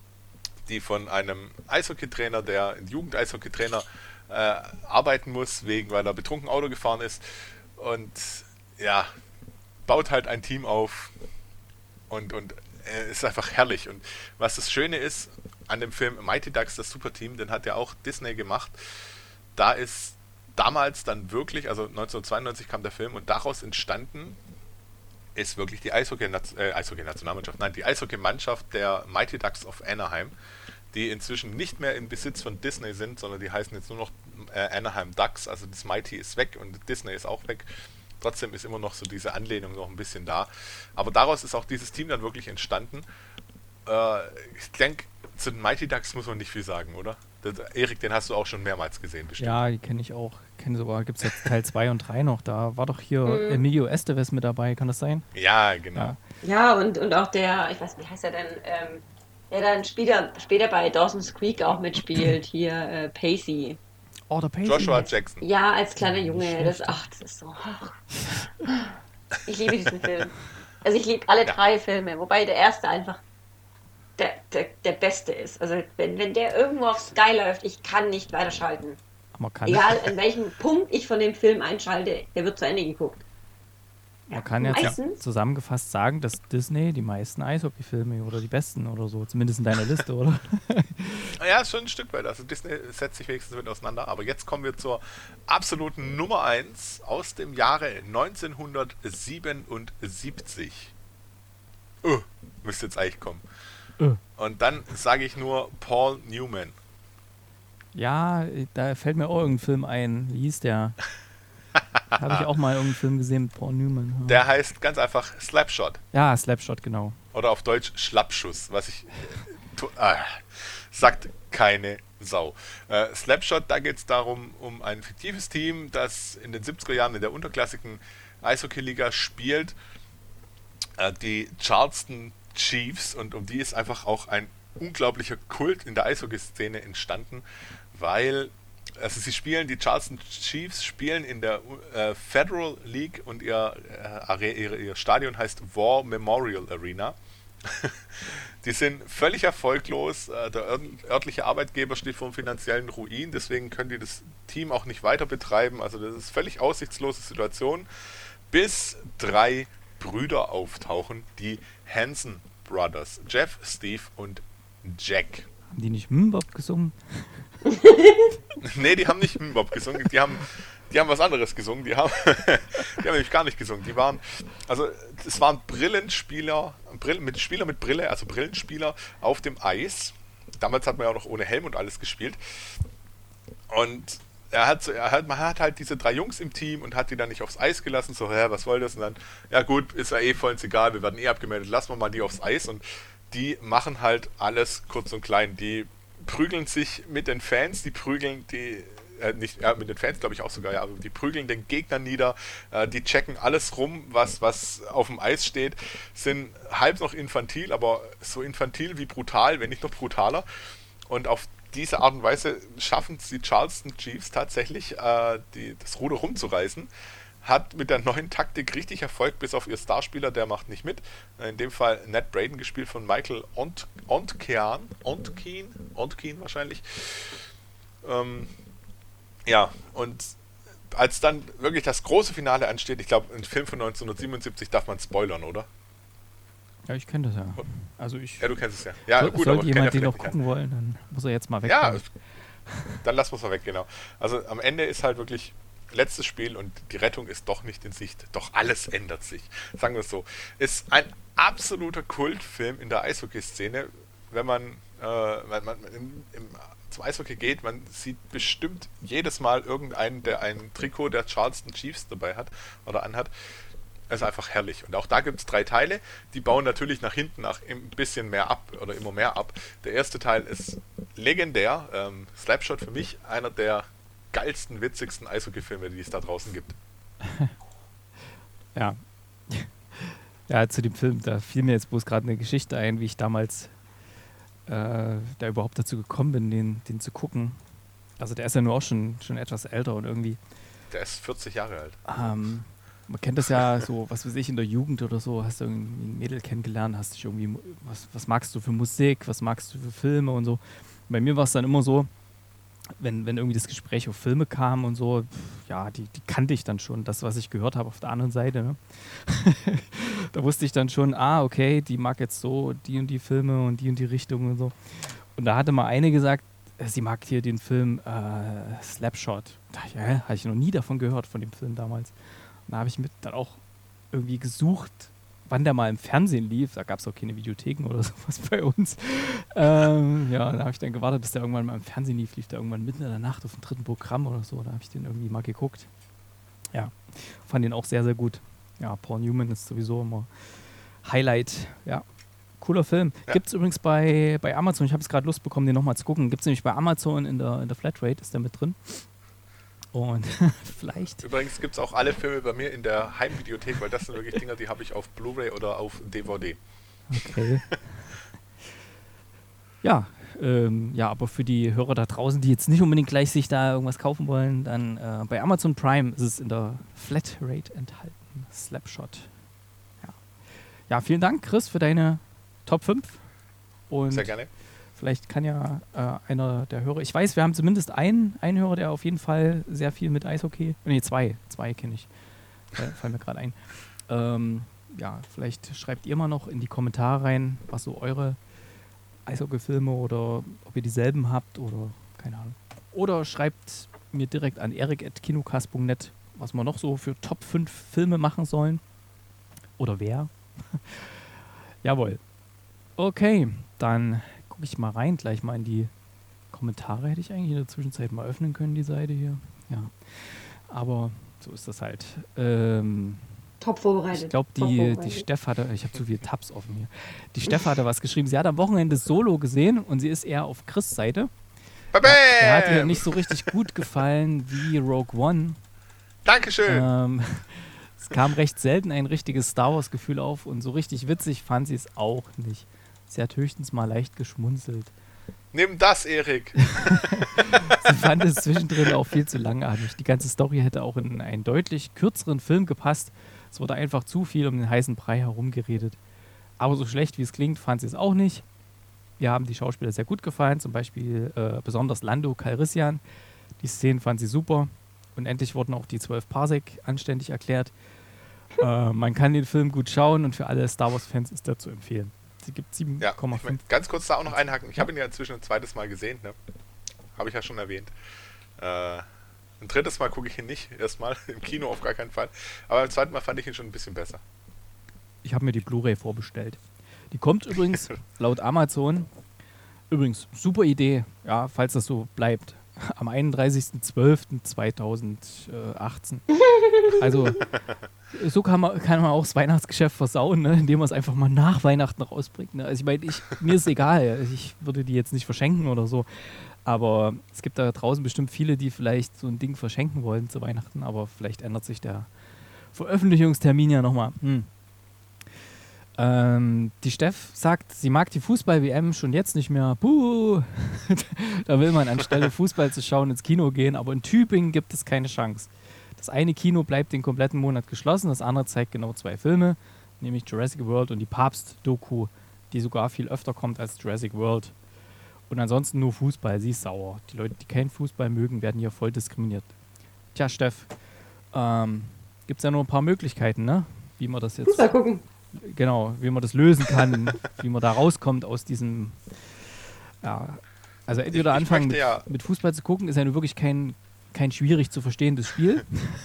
die von einem Eishockeytrainer, der ein Jugend-Eishockeytrainer äh, arbeiten muss, wegen, weil er betrunken Auto gefahren ist und ja, baut halt ein Team auf und, und äh, ist einfach herrlich. Und was das Schöne ist an dem Film Mighty Ducks, das Superteam, den hat ja auch Disney gemacht. Da ist damals dann wirklich, also neunzehnhundertzweiundneunzig kam der Film und daraus entstanden ist wirklich die Eishockey-Nationalmannschaft, äh, Eishockey-Nationalmannschaft, nein, die Eishockey-Mannschaft der Mighty Ducks of Anaheim, die inzwischen nicht mehr im Besitz von Disney sind, sondern die heißen jetzt nur noch äh, Anaheim Ducks, also das Mighty ist weg und Disney ist auch weg. Trotzdem ist immer noch so diese Anlehnung noch ein bisschen da. Aber daraus ist auch dieses Team dann wirklich entstanden. Äh, ich denke, zu den Mighty Ducks muss man nicht viel sagen, oder? Das, Erik, den hast du auch schon mehrmals gesehen, bestimmt. Ja, die kenne ich auch. Kenne sogar, gibt es jetzt Teil zwei und drei noch. Da war doch hier Mhm. Emilio Estevez mit dabei, kann das sein? Ja, genau. Ja. Ja, und, und auch der, ich weiß nicht, wie heißt er denn, ähm, der dann später, später bei Dawson's Creek auch mitspielt, hier äh, Pacey. Oh, der Pacey. Joshua Jackson. Ja, als kleiner Nicht Junge, schlecht. das, ach, das ist so. ach. Ich liebe diesen Film. Also ich liebe alle Ja. drei Filme, wobei der erste einfach der, der, der beste ist. Also wenn, wenn der irgendwo auf Sky läuft, ich kann nicht weiterschalten. Man kann, Egal an welchem Punkt ich von dem Film einschalte, der wird zu Ende geguckt. man kann jetzt meistens. zusammengefasst sagen, dass Disney die meisten Eishockey-Filme oder die besten oder so, zumindest in deiner Liste, oder? Ja, ist schon ein Stück weit. Also Disney setzt sich wenigstens mit auseinander. Aber jetzt kommen wir zur absoluten Nummer eins aus dem Jahre neunzehnhundertsiebenundsiebzig. Uh, müsste jetzt eigentlich kommen. Uh. Und dann sage ich nur Paul Newman. Ja, da fällt mir auch irgendein Film ein. Wie hieß der? Habe ich auch mal irgendeinen Film gesehen mit Paul Newman. Ja, Der heißt ganz einfach Slapshot. ja Slapshot, genau. Oder auf Deutsch Schlappschuss, was ich... tu- ah, sagt keine Sau. Äh, Slapshot, da geht es darum, um ein fiktives Team, das in den siebziger Jahren in der unterklassigen Eishockey-Liga spielt. Äh, die Charleston Chiefs, und um die ist einfach auch ein unglaublicher Kult in der Eishockey-Szene entstanden, weil also sie spielen, die Charleston Chiefs spielen in der äh, Federal League und ihr, äh, Are- ihr, ihr Stadion heißt War Memorial Arena. Die sind völlig erfolglos. Äh, der ört- örtliche Arbeitgeber steht vor einem finanziellen Ruin, deswegen können die das Team auch nicht weiter betreiben. Also das ist völlig aussichtslose Situation. Bis drei Brüder auftauchen, die Hanson Brothers. Jeff, Steve und Jack. Haben die nicht Mbop gesungen? Nee, die haben nicht Mbop gesungen, die haben, die haben was anderes gesungen, die haben, die haben nämlich gar nicht gesungen. Die waren, also es waren Brillenspieler, Brill, mit Spieler mit Brille, also Brillenspieler auf dem Eis. Damals hat man ja auch noch ohne Helm und alles gespielt. Und er hat, so, er hat, man hat halt diese drei Jungs im Team und hat die dann nicht aufs Eis gelassen. So, hä, was soll das? Und dann, ja gut, ist ja eh voll egal, wir werden eh abgemeldet, lassen wir mal die aufs Eis. Und die machen halt alles kurz und klein. Die prügeln sich mit den Fans, die prügeln die, äh, nicht, ja, mit den Fans glaube ich auch sogar, ja, aber die prügeln den Gegner nieder, äh, die checken alles rum, was, was auf dem Eis steht, sind halb noch infantil, aber so infantil wie brutal, wenn nicht noch brutaler. Und auf diese Art und Weise schaffen es die Charleston Chiefs tatsächlich, äh, die, das Ruder rumzureißen. Hat mit der neuen Taktik richtig Erfolg, bis auf ihr Starspieler, der macht nicht mit. In dem Fall Ned Braden, gespielt von Michael Ont, Ontkean, Ontkeen, Ontkeen wahrscheinlich. Ähm, ja, und als dann wirklich das große Finale ansteht, ich glaube, ein Film von neunzehnhundertsiebenundsiebzig darf man spoilern, oder? Ja, ich kenne das ja. Also ich. Ja, du kennst es ja. Ja, soll, gut, sollte aber jemand den noch nicht gucken wollen, dann muss er jetzt mal weg. Ja, dann lassen wir es mal weg, genau. Also am Ende ist halt wirklich letztes Spiel und die Rettung ist doch nicht in Sicht. Doch alles ändert sich. Sagen wir es so. Ist ein absoluter Kultfilm in der Eishockey-Szene. Wenn man, äh, wenn man im, im, zum Eishockey geht, man sieht bestimmt jedes Mal irgendeinen, der ein Trikot der Charleston Chiefs dabei hat oder anhat. Es ist einfach herrlich. Und auch da gibt es drei Teile, die bauen natürlich nach hinten nach ein bisschen mehr ab oder immer mehr ab. Der erste Teil ist legendär. Ähm, Slapshot für mich einer der geilsten, witzigsten Eishockey-Filme, die es da draußen gibt. Ja. Ja, zu dem Film, da fiel mir jetzt bloß gerade eine Geschichte ein, wie ich damals äh, da überhaupt dazu gekommen bin, den, den zu gucken. Also der ist ja nur auch schon, schon etwas älter und irgendwie. Der ist vierzig Jahre alt. Ähm, man kennt das ja so, was weiß ich, in der Jugend oder so, hast du irgendwie ein Mädel kennengelernt, hast dich irgendwie, was, was magst du für Musik, was magst du für Filme und so. Bei mir war es dann immer so, wenn, wenn irgendwie das Gespräch auf Filme kam und so, pff, ja, die, die kannte ich dann schon, das, was ich gehört habe auf der anderen Seite. Ne? Da wusste ich dann schon, ah, okay, die mag jetzt so die und die Filme und die und die Richtung und so. Und da hatte mal eine gesagt, sie mag hier den Film äh, Slapshot. Da dachte ich, ja, hatte ich noch nie davon gehört, von dem Film damals. Und da habe ich mit dann auch irgendwie gesucht, wann der mal im Fernsehen lief. Da gab es auch keine Videotheken oder sowas bei uns. Ähm, ja, da habe ich dann gewartet, bis der irgendwann mal im Fernsehen lief. Lief der irgendwann mitten in der Nacht auf dem dritten Programm oder so. Da habe ich den irgendwie mal geguckt. Ja, fand den auch sehr, sehr gut. Ja, Paul Newman ist sowieso immer Highlight. Ja, cooler Film. Ja. Gibt es übrigens bei, bei Amazon. Ich habe jetzt gerade Lust bekommen, den nochmal zu gucken. Gibt es nämlich bei Amazon in der, in der Flatrate, ist der mit drin. Und vielleicht. Übrigens gibt es auch alle Filme bei mir in der Heimvideothek, weil das sind wirklich Dinger, die habe ich auf Blu-ray oder auf D V D. Okay. Ja, ähm, ja, aber für die Hörer da draußen, die jetzt nicht unbedingt gleich sich da irgendwas kaufen wollen, dann äh, bei Amazon Prime ist es in der Flatrate enthalten. Slapshot. Ja. Ja, vielen Dank, Chris, für deine Top fünf. Und sehr gerne. Vielleicht kann ja äh, einer der Hörer, ich weiß, wir haben zumindest einen, einen Hörer, der auf jeden Fall sehr viel mit Eishockey, nee, zwei, zwei kenne ich, äh, fallen mir gerade ein. Ähm, ja, vielleicht schreibt ihr mal noch in die Kommentare rein, was so eure Eishockey-Filme oder ob ihr dieselben habt oder keine Ahnung. Oder schreibt mir direkt an erik at kinocast punkt net, was wir noch so für Top fünf Filme machen sollen. Oder wer. Jawohl. Okay, dann gucke ich mal rein, gleich mal in die Kommentare. Hätte ich eigentlich in der Zwischenzeit mal öffnen können, die Seite hier. Ja, aber so ist das halt. Ähm, Top vorbereitet. Ich glaube, die, die Steff hatte, ich habe zu viele Tabs offen hier. Die Steff hatte was geschrieben. Sie hat am Wochenende Solo gesehen und sie ist eher auf Chris' Seite. Babam! Er hat ihr nicht so richtig gut gefallen wie Rogue One. Dankeschön. Ähm, es kam recht selten ein richtiges Star Wars-Gefühl auf und so richtig witzig fand sie es auch nicht. Sie hat höchstens mal leicht geschmunzelt. Nimm das, Erik. Sie fand es zwischendrin auch viel zu langatmig. Die ganze Story hätte auch in einen deutlich kürzeren Film gepasst. Es wurde einfach zu viel um den heißen Brei herumgeredet. Aber so schlecht wie es klingt, fand sie es auch nicht. Mir haben die Schauspieler sehr gut gefallen, zum Beispiel äh, besonders Lando Calrissian. Die Szenen fand sie super. Und endlich wurden auch die zwölf Parsec anständig erklärt. äh, man kann den Film gut schauen und für alle Star Wars-Fans ist er zu empfehlen. Sie gibt sieben Komma fünf. Ja, ich mein, ganz kurz da auch noch einhaken. Ich habe ihn ja inzwischen ein zweites Mal gesehen, ne? Habe ich ja schon erwähnt. Äh, ein drittes Mal gucke ich ihn nicht, erstmal im Kino auf gar keinen Fall. Aber beim zweiten Mal fand ich ihn schon ein bisschen besser. Ich habe mir die Blu-ray vorbestellt. Die kommt übrigens laut Amazon. Übrigens, super Idee, ja, falls das so bleibt. Am einunddreißigsten zwölften zweitausendachtzehn. Also, so kann man, kann man auch das Weihnachtsgeschäft versauen, ne, indem man es einfach mal nach Weihnachten rausbringt. Ne? Also, ich meine, ich, mir ist egal. Ich würde die jetzt nicht verschenken oder so. Aber es gibt da draußen bestimmt viele, die vielleicht so ein Ding verschenken wollen zu Weihnachten. Aber vielleicht ändert sich der Veröffentlichungstermin ja nochmal. Hm. Ähm, die Steff sagt, sie mag die Fußball-W M schon jetzt nicht mehr. Puh! Da will man anstelle Fußball zu schauen ins Kino gehen, aber in Tübingen gibt es keine Chance. Das eine Kino bleibt den kompletten Monat geschlossen, das andere zeigt genau zwei Filme, nämlich Jurassic World und die Papst-Doku, die sogar viel öfter kommt als Jurassic World. Und ansonsten nur Fußball, sie ist sauer. Die Leute, die keinen Fußball mögen, werden hier voll diskriminiert. Tja, Steff, ähm, gibt es ja nur ein paar Möglichkeiten, ne? Wie man das jetzt... Fußball gucken. Genau, wie man das lösen kann, wie man da rauskommt aus diesem, ja, also entweder Ich- ich anfangen mit, möchte ja- mit Fußball zu gucken, ist ja nur wirklich kein, kein schwierig zu verstehendes Spiel.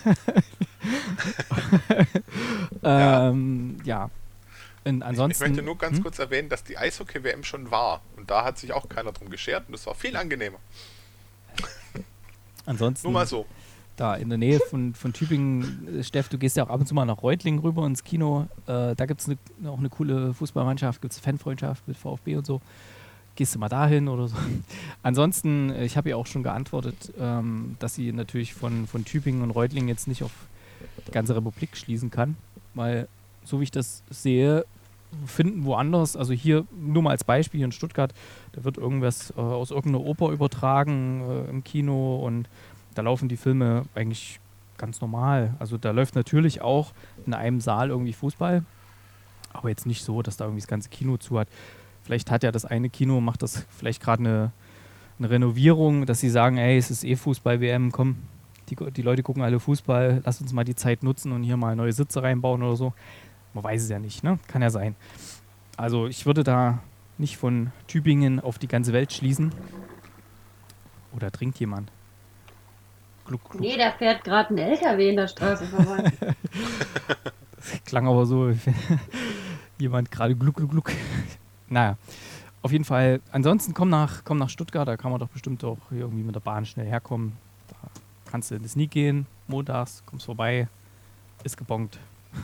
ähm, ja. Und ansonsten, Ich möchte nur ganz hm? kurz erwähnen, dass die Eishockey-W M schon war. Und da hat sich auch keiner drum geschert und das war viel angenehmer. ansonsten Nur mal so. da in der Nähe von, von Tübingen, äh, Steff, du gehst ja auch ab und zu mal nach Reutlingen rüber ins Kino. Äh, da gibt es ne, auch eine coole Fußballmannschaft, gibt es Fanfreundschaft mit VfB und so. Gehst du mal dahin oder so. Ansonsten, äh, ich habe ja auch schon geantwortet, ähm, dass sie natürlich von, von Tübingen und Reutlingen jetzt nicht auf die ganze Republik schließen kann, weil, so wie ich das sehe, finden woanders, also hier nur mal als Beispiel hier in Stuttgart, da wird irgendwas äh, aus irgendeiner Oper übertragen äh, im Kino und da laufen die Filme eigentlich ganz normal. Also da läuft natürlich auch in einem Saal irgendwie Fußball, aber jetzt nicht so, dass da irgendwie das ganze Kino zu hat. Vielleicht hat ja das eine Kino, macht das vielleicht gerade eine, eine Renovierung, dass sie sagen, ey, es ist eh Fußball-W M, komm, die, die Leute gucken alle Fußball, lass uns mal die Zeit nutzen und hier mal neue Sitze reinbauen oder so. Man weiß es ja nicht, ne? Kann ja sein. Also ich würde da nicht von Tübingen auf die ganze Welt schließen. Oder trinkt jemand? Gluck, gluck. Nee, da fährt gerade ein L K W in der Straße vorbei. Das klang aber so, als wenn jemand gerade gluck, gluck, gluck. Naja, auf jeden Fall. Ansonsten komm nach, komm nach Stuttgart, da kann man doch bestimmt auch irgendwie mit der Bahn schnell herkommen. Da kannst du in den Sneak gehen, montags, kommst vorbei, ist gebongt.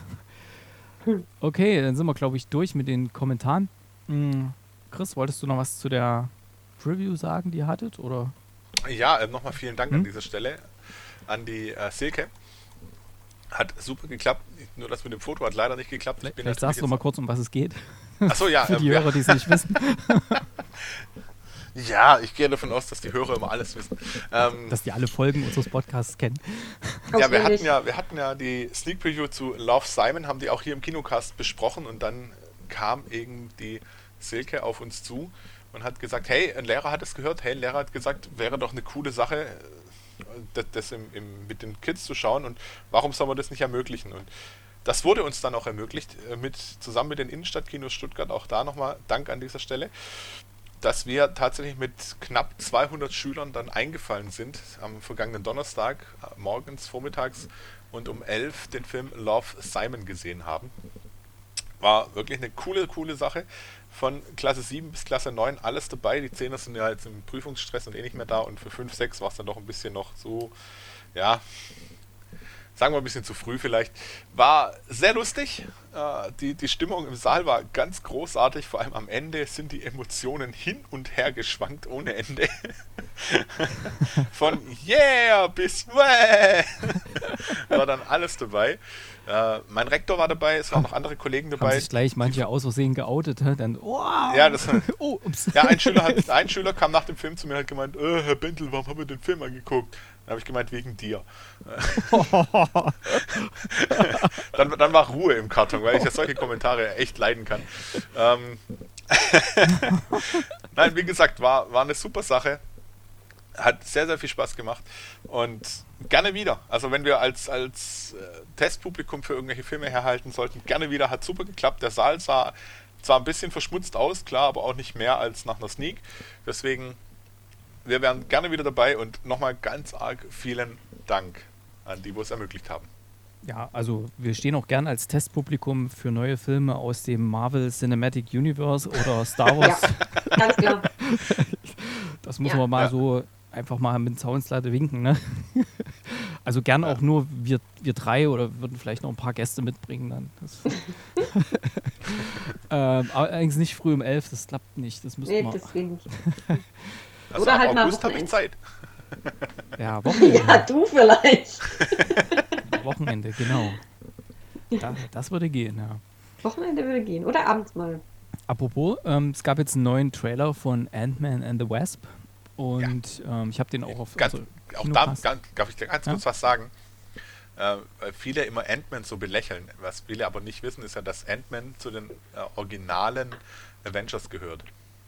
Okay, dann sind wir, glaube ich, durch mit den Kommentaren. Hm, Chris, wolltest du noch was zu der Preview sagen, die ihr hattet? Oder? Ja, äh, nochmal vielen Dank Hm? an dieser Stelle an die äh, Silke. Hat super geklappt. Nur das mit dem Foto hat leider nicht geklappt. Ich bin Vielleicht sagst du noch mal kurz, um was es geht. Achso, ja. Für die ähm, Hörer, die es nicht wissen. Ja, ich gehe davon aus, dass die Hörer immer alles wissen. Ähm, Dass die alle Folgen unseres Podcasts kennen. ja, wir hatten Auswendig. ja, wir hatten ja die Sneak Preview zu Love, Simon, haben die auch hier im Kinocast besprochen und dann kam eben die Silke auf uns zu und hat gesagt, hey, ein Lehrer hat es gehört, hey, ein Lehrer hat gesagt, wäre doch eine coole Sache, das, das im, im, mit den Kids zu schauen und warum soll man das nicht ermöglichen? Und das wurde uns dann auch ermöglicht, mit, zusammen mit den Innenstadtkinos Stuttgart, auch da nochmal Dank an dieser Stelle, dass wir tatsächlich mit knapp zweihundert Schülern dann eingefallen sind am vergangenen Donnerstag, morgens, vormittags und um elf den Film Love, Simon gesehen haben. War wirklich eine coole, coole Sache. Von Klasse sieben bis Klasse neun alles dabei. Die Zehner sind ja jetzt im Prüfungsstress und eh nicht mehr da und für fünf, sechs war es dann doch ein bisschen noch so, ja, sagen wir ein bisschen zu früh vielleicht. War sehr lustig. Äh, die, die Stimmung im Saal war ganz großartig. Vor allem am Ende sind die Emotionen hin und her geschwankt ohne Ende. Von yeah bis wäh war dann alles dabei. Äh, mein Rektor war dabei, es waren noch andere Kollegen Haben dabei. sich gleich manche aus Versehen geoutet. hä? Dann, oh, Ja, das, oh, ups. ja ein, Schüler hat, ein Schüler kam nach dem Film zu mir und hat gemeint, äh, Herr Bentel, warum haben wir den Film angeguckt? Dann habe ich gemeint, wegen dir. dann, dann war Ruhe im Karton, weil ich ja solche Kommentare echt leiden kann. Ähm Nein, wie gesagt, war, war eine super Sache. Hat sehr, sehr viel Spaß gemacht. Und Gerne wieder. Also wenn wir als, als äh, Testpublikum für irgendwelche Filme herhalten sollten, gerne wieder. Hat super geklappt. Der Saal sah zwar ein bisschen verschmutzt aus, klar, aber auch nicht mehr als nach einer Sneak. Deswegen, wir wären gerne wieder dabei und nochmal ganz arg vielen Dank an die, wo es ermöglicht haben. Ja, also wir stehen auch gern als Testpublikum für neue Filme aus dem Marvel Cinematic Universe oder Star Wars. Ja, ganz klar. Das muss Ja. man mal Ja. so einfach mal mit dem Zaunslatte winken, ne? Also gern auch nur wir, wir drei oder würden vielleicht noch ein paar Gäste mitbringen dann. Das ähm, aber allerdings nicht früh um elf, das klappt nicht. Das müssen Nee, wir. deswegen nicht. Also Oder ab halt mal August habe ich Wochenende. Zeit. Ja, Wochenende. Ja, du vielleicht. Wochenende, genau. Da, das würde gehen, ja. Wochenende würde gehen. Oder abends mal. Apropos, ähm, es gab jetzt einen neuen Trailer von Ant-Man and the Wasp und ähm, ich habe den auch auf Ganz, also auch da Kinocast- ganz, darf ich dir ganz Ja? kurz was sagen? Äh, weil viele immer Ant-Man so belächeln. Was viele aber nicht wissen, ist ja, dass Ant-Man zu den äh, originalen Avengers gehört.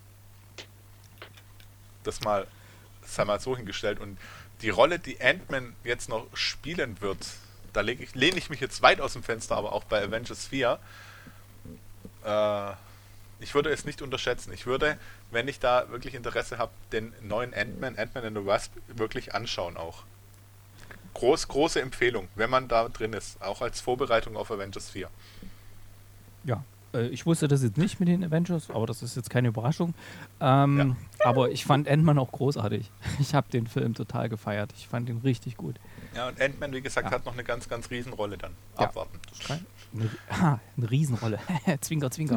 Das mal, sei mal so hingestellt. Und die Rolle, die Ant-Man jetzt noch spielen wird, da leg ich, lehne ich mich jetzt weit aus dem Fenster, aber auch bei Avengers vier, äh, ich würde es nicht unterschätzen. Ich würde, wenn ich da wirklich Interesse habe, den neuen Ant-Man, Ant-Man and the Wasp wirklich anschauen auch. Groß, große Empfehlung, wenn man da drin ist, auch als Vorbereitung auf Avengers vier. Ja, äh, ich wusste das jetzt nicht mit den Avengers, aber das ist jetzt keine Überraschung. Ähm, Aber ich fand Ant-Man auch großartig. Ich habe den Film total gefeiert. Ich fand ihn richtig gut. Ja, und Ant-Man, wie gesagt, Ja. hat noch eine ganz, ganz Riesenrolle dann. Ja. Abwarten. Kein- Eine, ah, eine Riesenrolle. Zwinker, zwinker.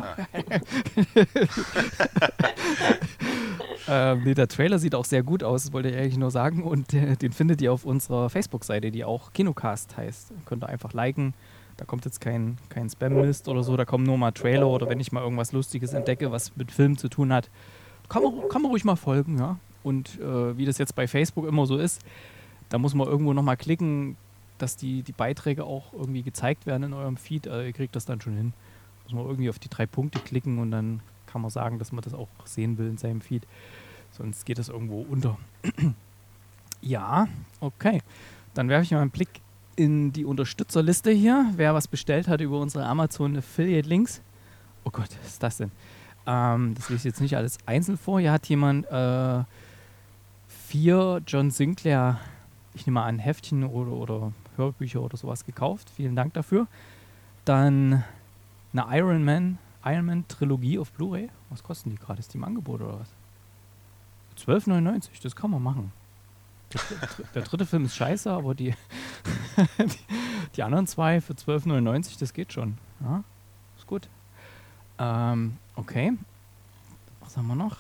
ähm, nee, der Trailer sieht auch sehr gut aus, das wollte ich eigentlich nur sagen. Und äh, den findet ihr auf unserer Facebook-Seite, die auch Kinocast heißt. Könnt ihr einfach liken. Da kommt jetzt kein, kein Spam-Mist oder so, da kommen nur mal Trailer oder wenn ich mal irgendwas Lustiges entdecke, was mit Film zu tun hat, kann man, kann man ruhig mal folgen, ja. Und äh, wie das jetzt bei Facebook immer so ist, da muss man irgendwo nochmal klicken, dass die, die Beiträge auch irgendwie gezeigt werden in eurem Feed. Also ihr kriegt das dann schon hin. Muss man irgendwie auf die drei Punkte klicken und dann kann man sagen, dass man das auch sehen will in seinem Feed. Sonst geht das irgendwo unter. Ja, okay. Dann werfe ich mal einen Blick in die Unterstützerliste hier. Wer was bestellt hat über unsere Amazon Affiliate Links. Oh Gott, was ist das denn? Ähm, das lese ich jetzt nicht alles einzeln vor. Hier hat jemand äh, vier John Sinclair, ich nehme mal an, Heftchen oder, oder Hörbücher oder sowas gekauft. Vielen Dank dafür. Dann eine Iron Man, Iron Man Trilogie auf Blu-ray. Was kosten die gerade? Ist die im Angebot oder was? zwölf neunundneunzig, das kann man machen. Der, dr- der dritte Film ist scheiße, aber die, die, die anderen zwei für zwölf neunundneunzig, das geht schon. Ja, ist gut. Ähm, okay. Was haben wir noch?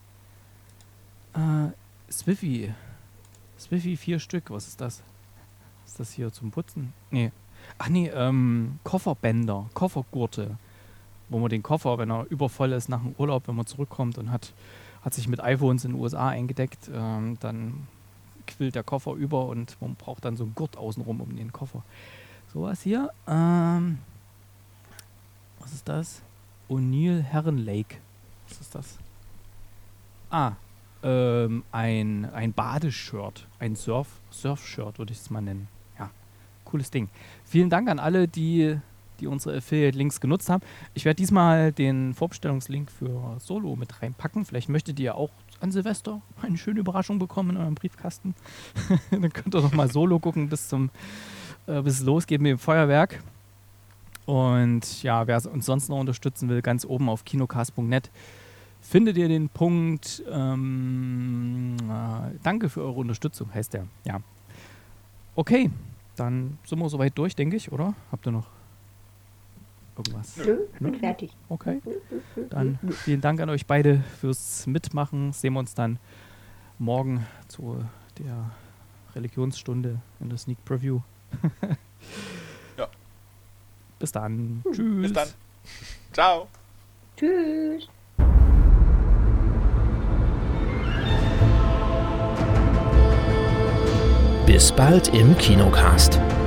Äh, Swiffy. Swiffy, vier Stück. Was ist das? Ist das hier zum Putzen? Nee. Ach nee, ähm, Kofferbänder, Koffergurte. Wo man den Koffer, wenn er übervoll ist nach dem Urlaub, wenn man zurückkommt und hat, hat sich mit iPhones in den U S A eingedeckt, ähm, dann quillt der Koffer über und man braucht dann so einen Gurt außenrum um den Koffer. Sowas hier. Ähm, was ist das? O'Neill Heron Lake. Was ist das? Ah, ähm, ein, ein Badeshirt. Ein Surf, Surf-Shirt würde ich es mal nennen. Ja, cooles Ding. Vielen Dank an alle, die, die unsere Affiliate-Links genutzt haben. Ich werde diesmal den Vorbestellungslink für Solo mit reinpacken. Vielleicht möchtet ihr auch an Silvester eine schöne Überraschung bekommen in eurem Briefkasten. Dann könnt ihr noch mal Solo gucken, bis, zum, äh, bis es losgeht mit dem Feuerwerk. Und ja, wer uns sonst noch unterstützen will, ganz oben auf kinocast punkt net findet ihr den Punkt ähm, äh, Danke für eure Unterstützung, heißt der. Ja. Okay, dann sind wir soweit durch, denke ich, oder? Habt ihr noch irgendwas? Nö, ich bin fertig. Okay. Dann vielen Dank an euch beide fürs Mitmachen. Sehen wir uns dann morgen zu der Religionsstunde in der Sneak Preview. Ja. Bis dann. Tschüss. Bis dann. Ciao. Tschüss. Bis bald im Kinocast.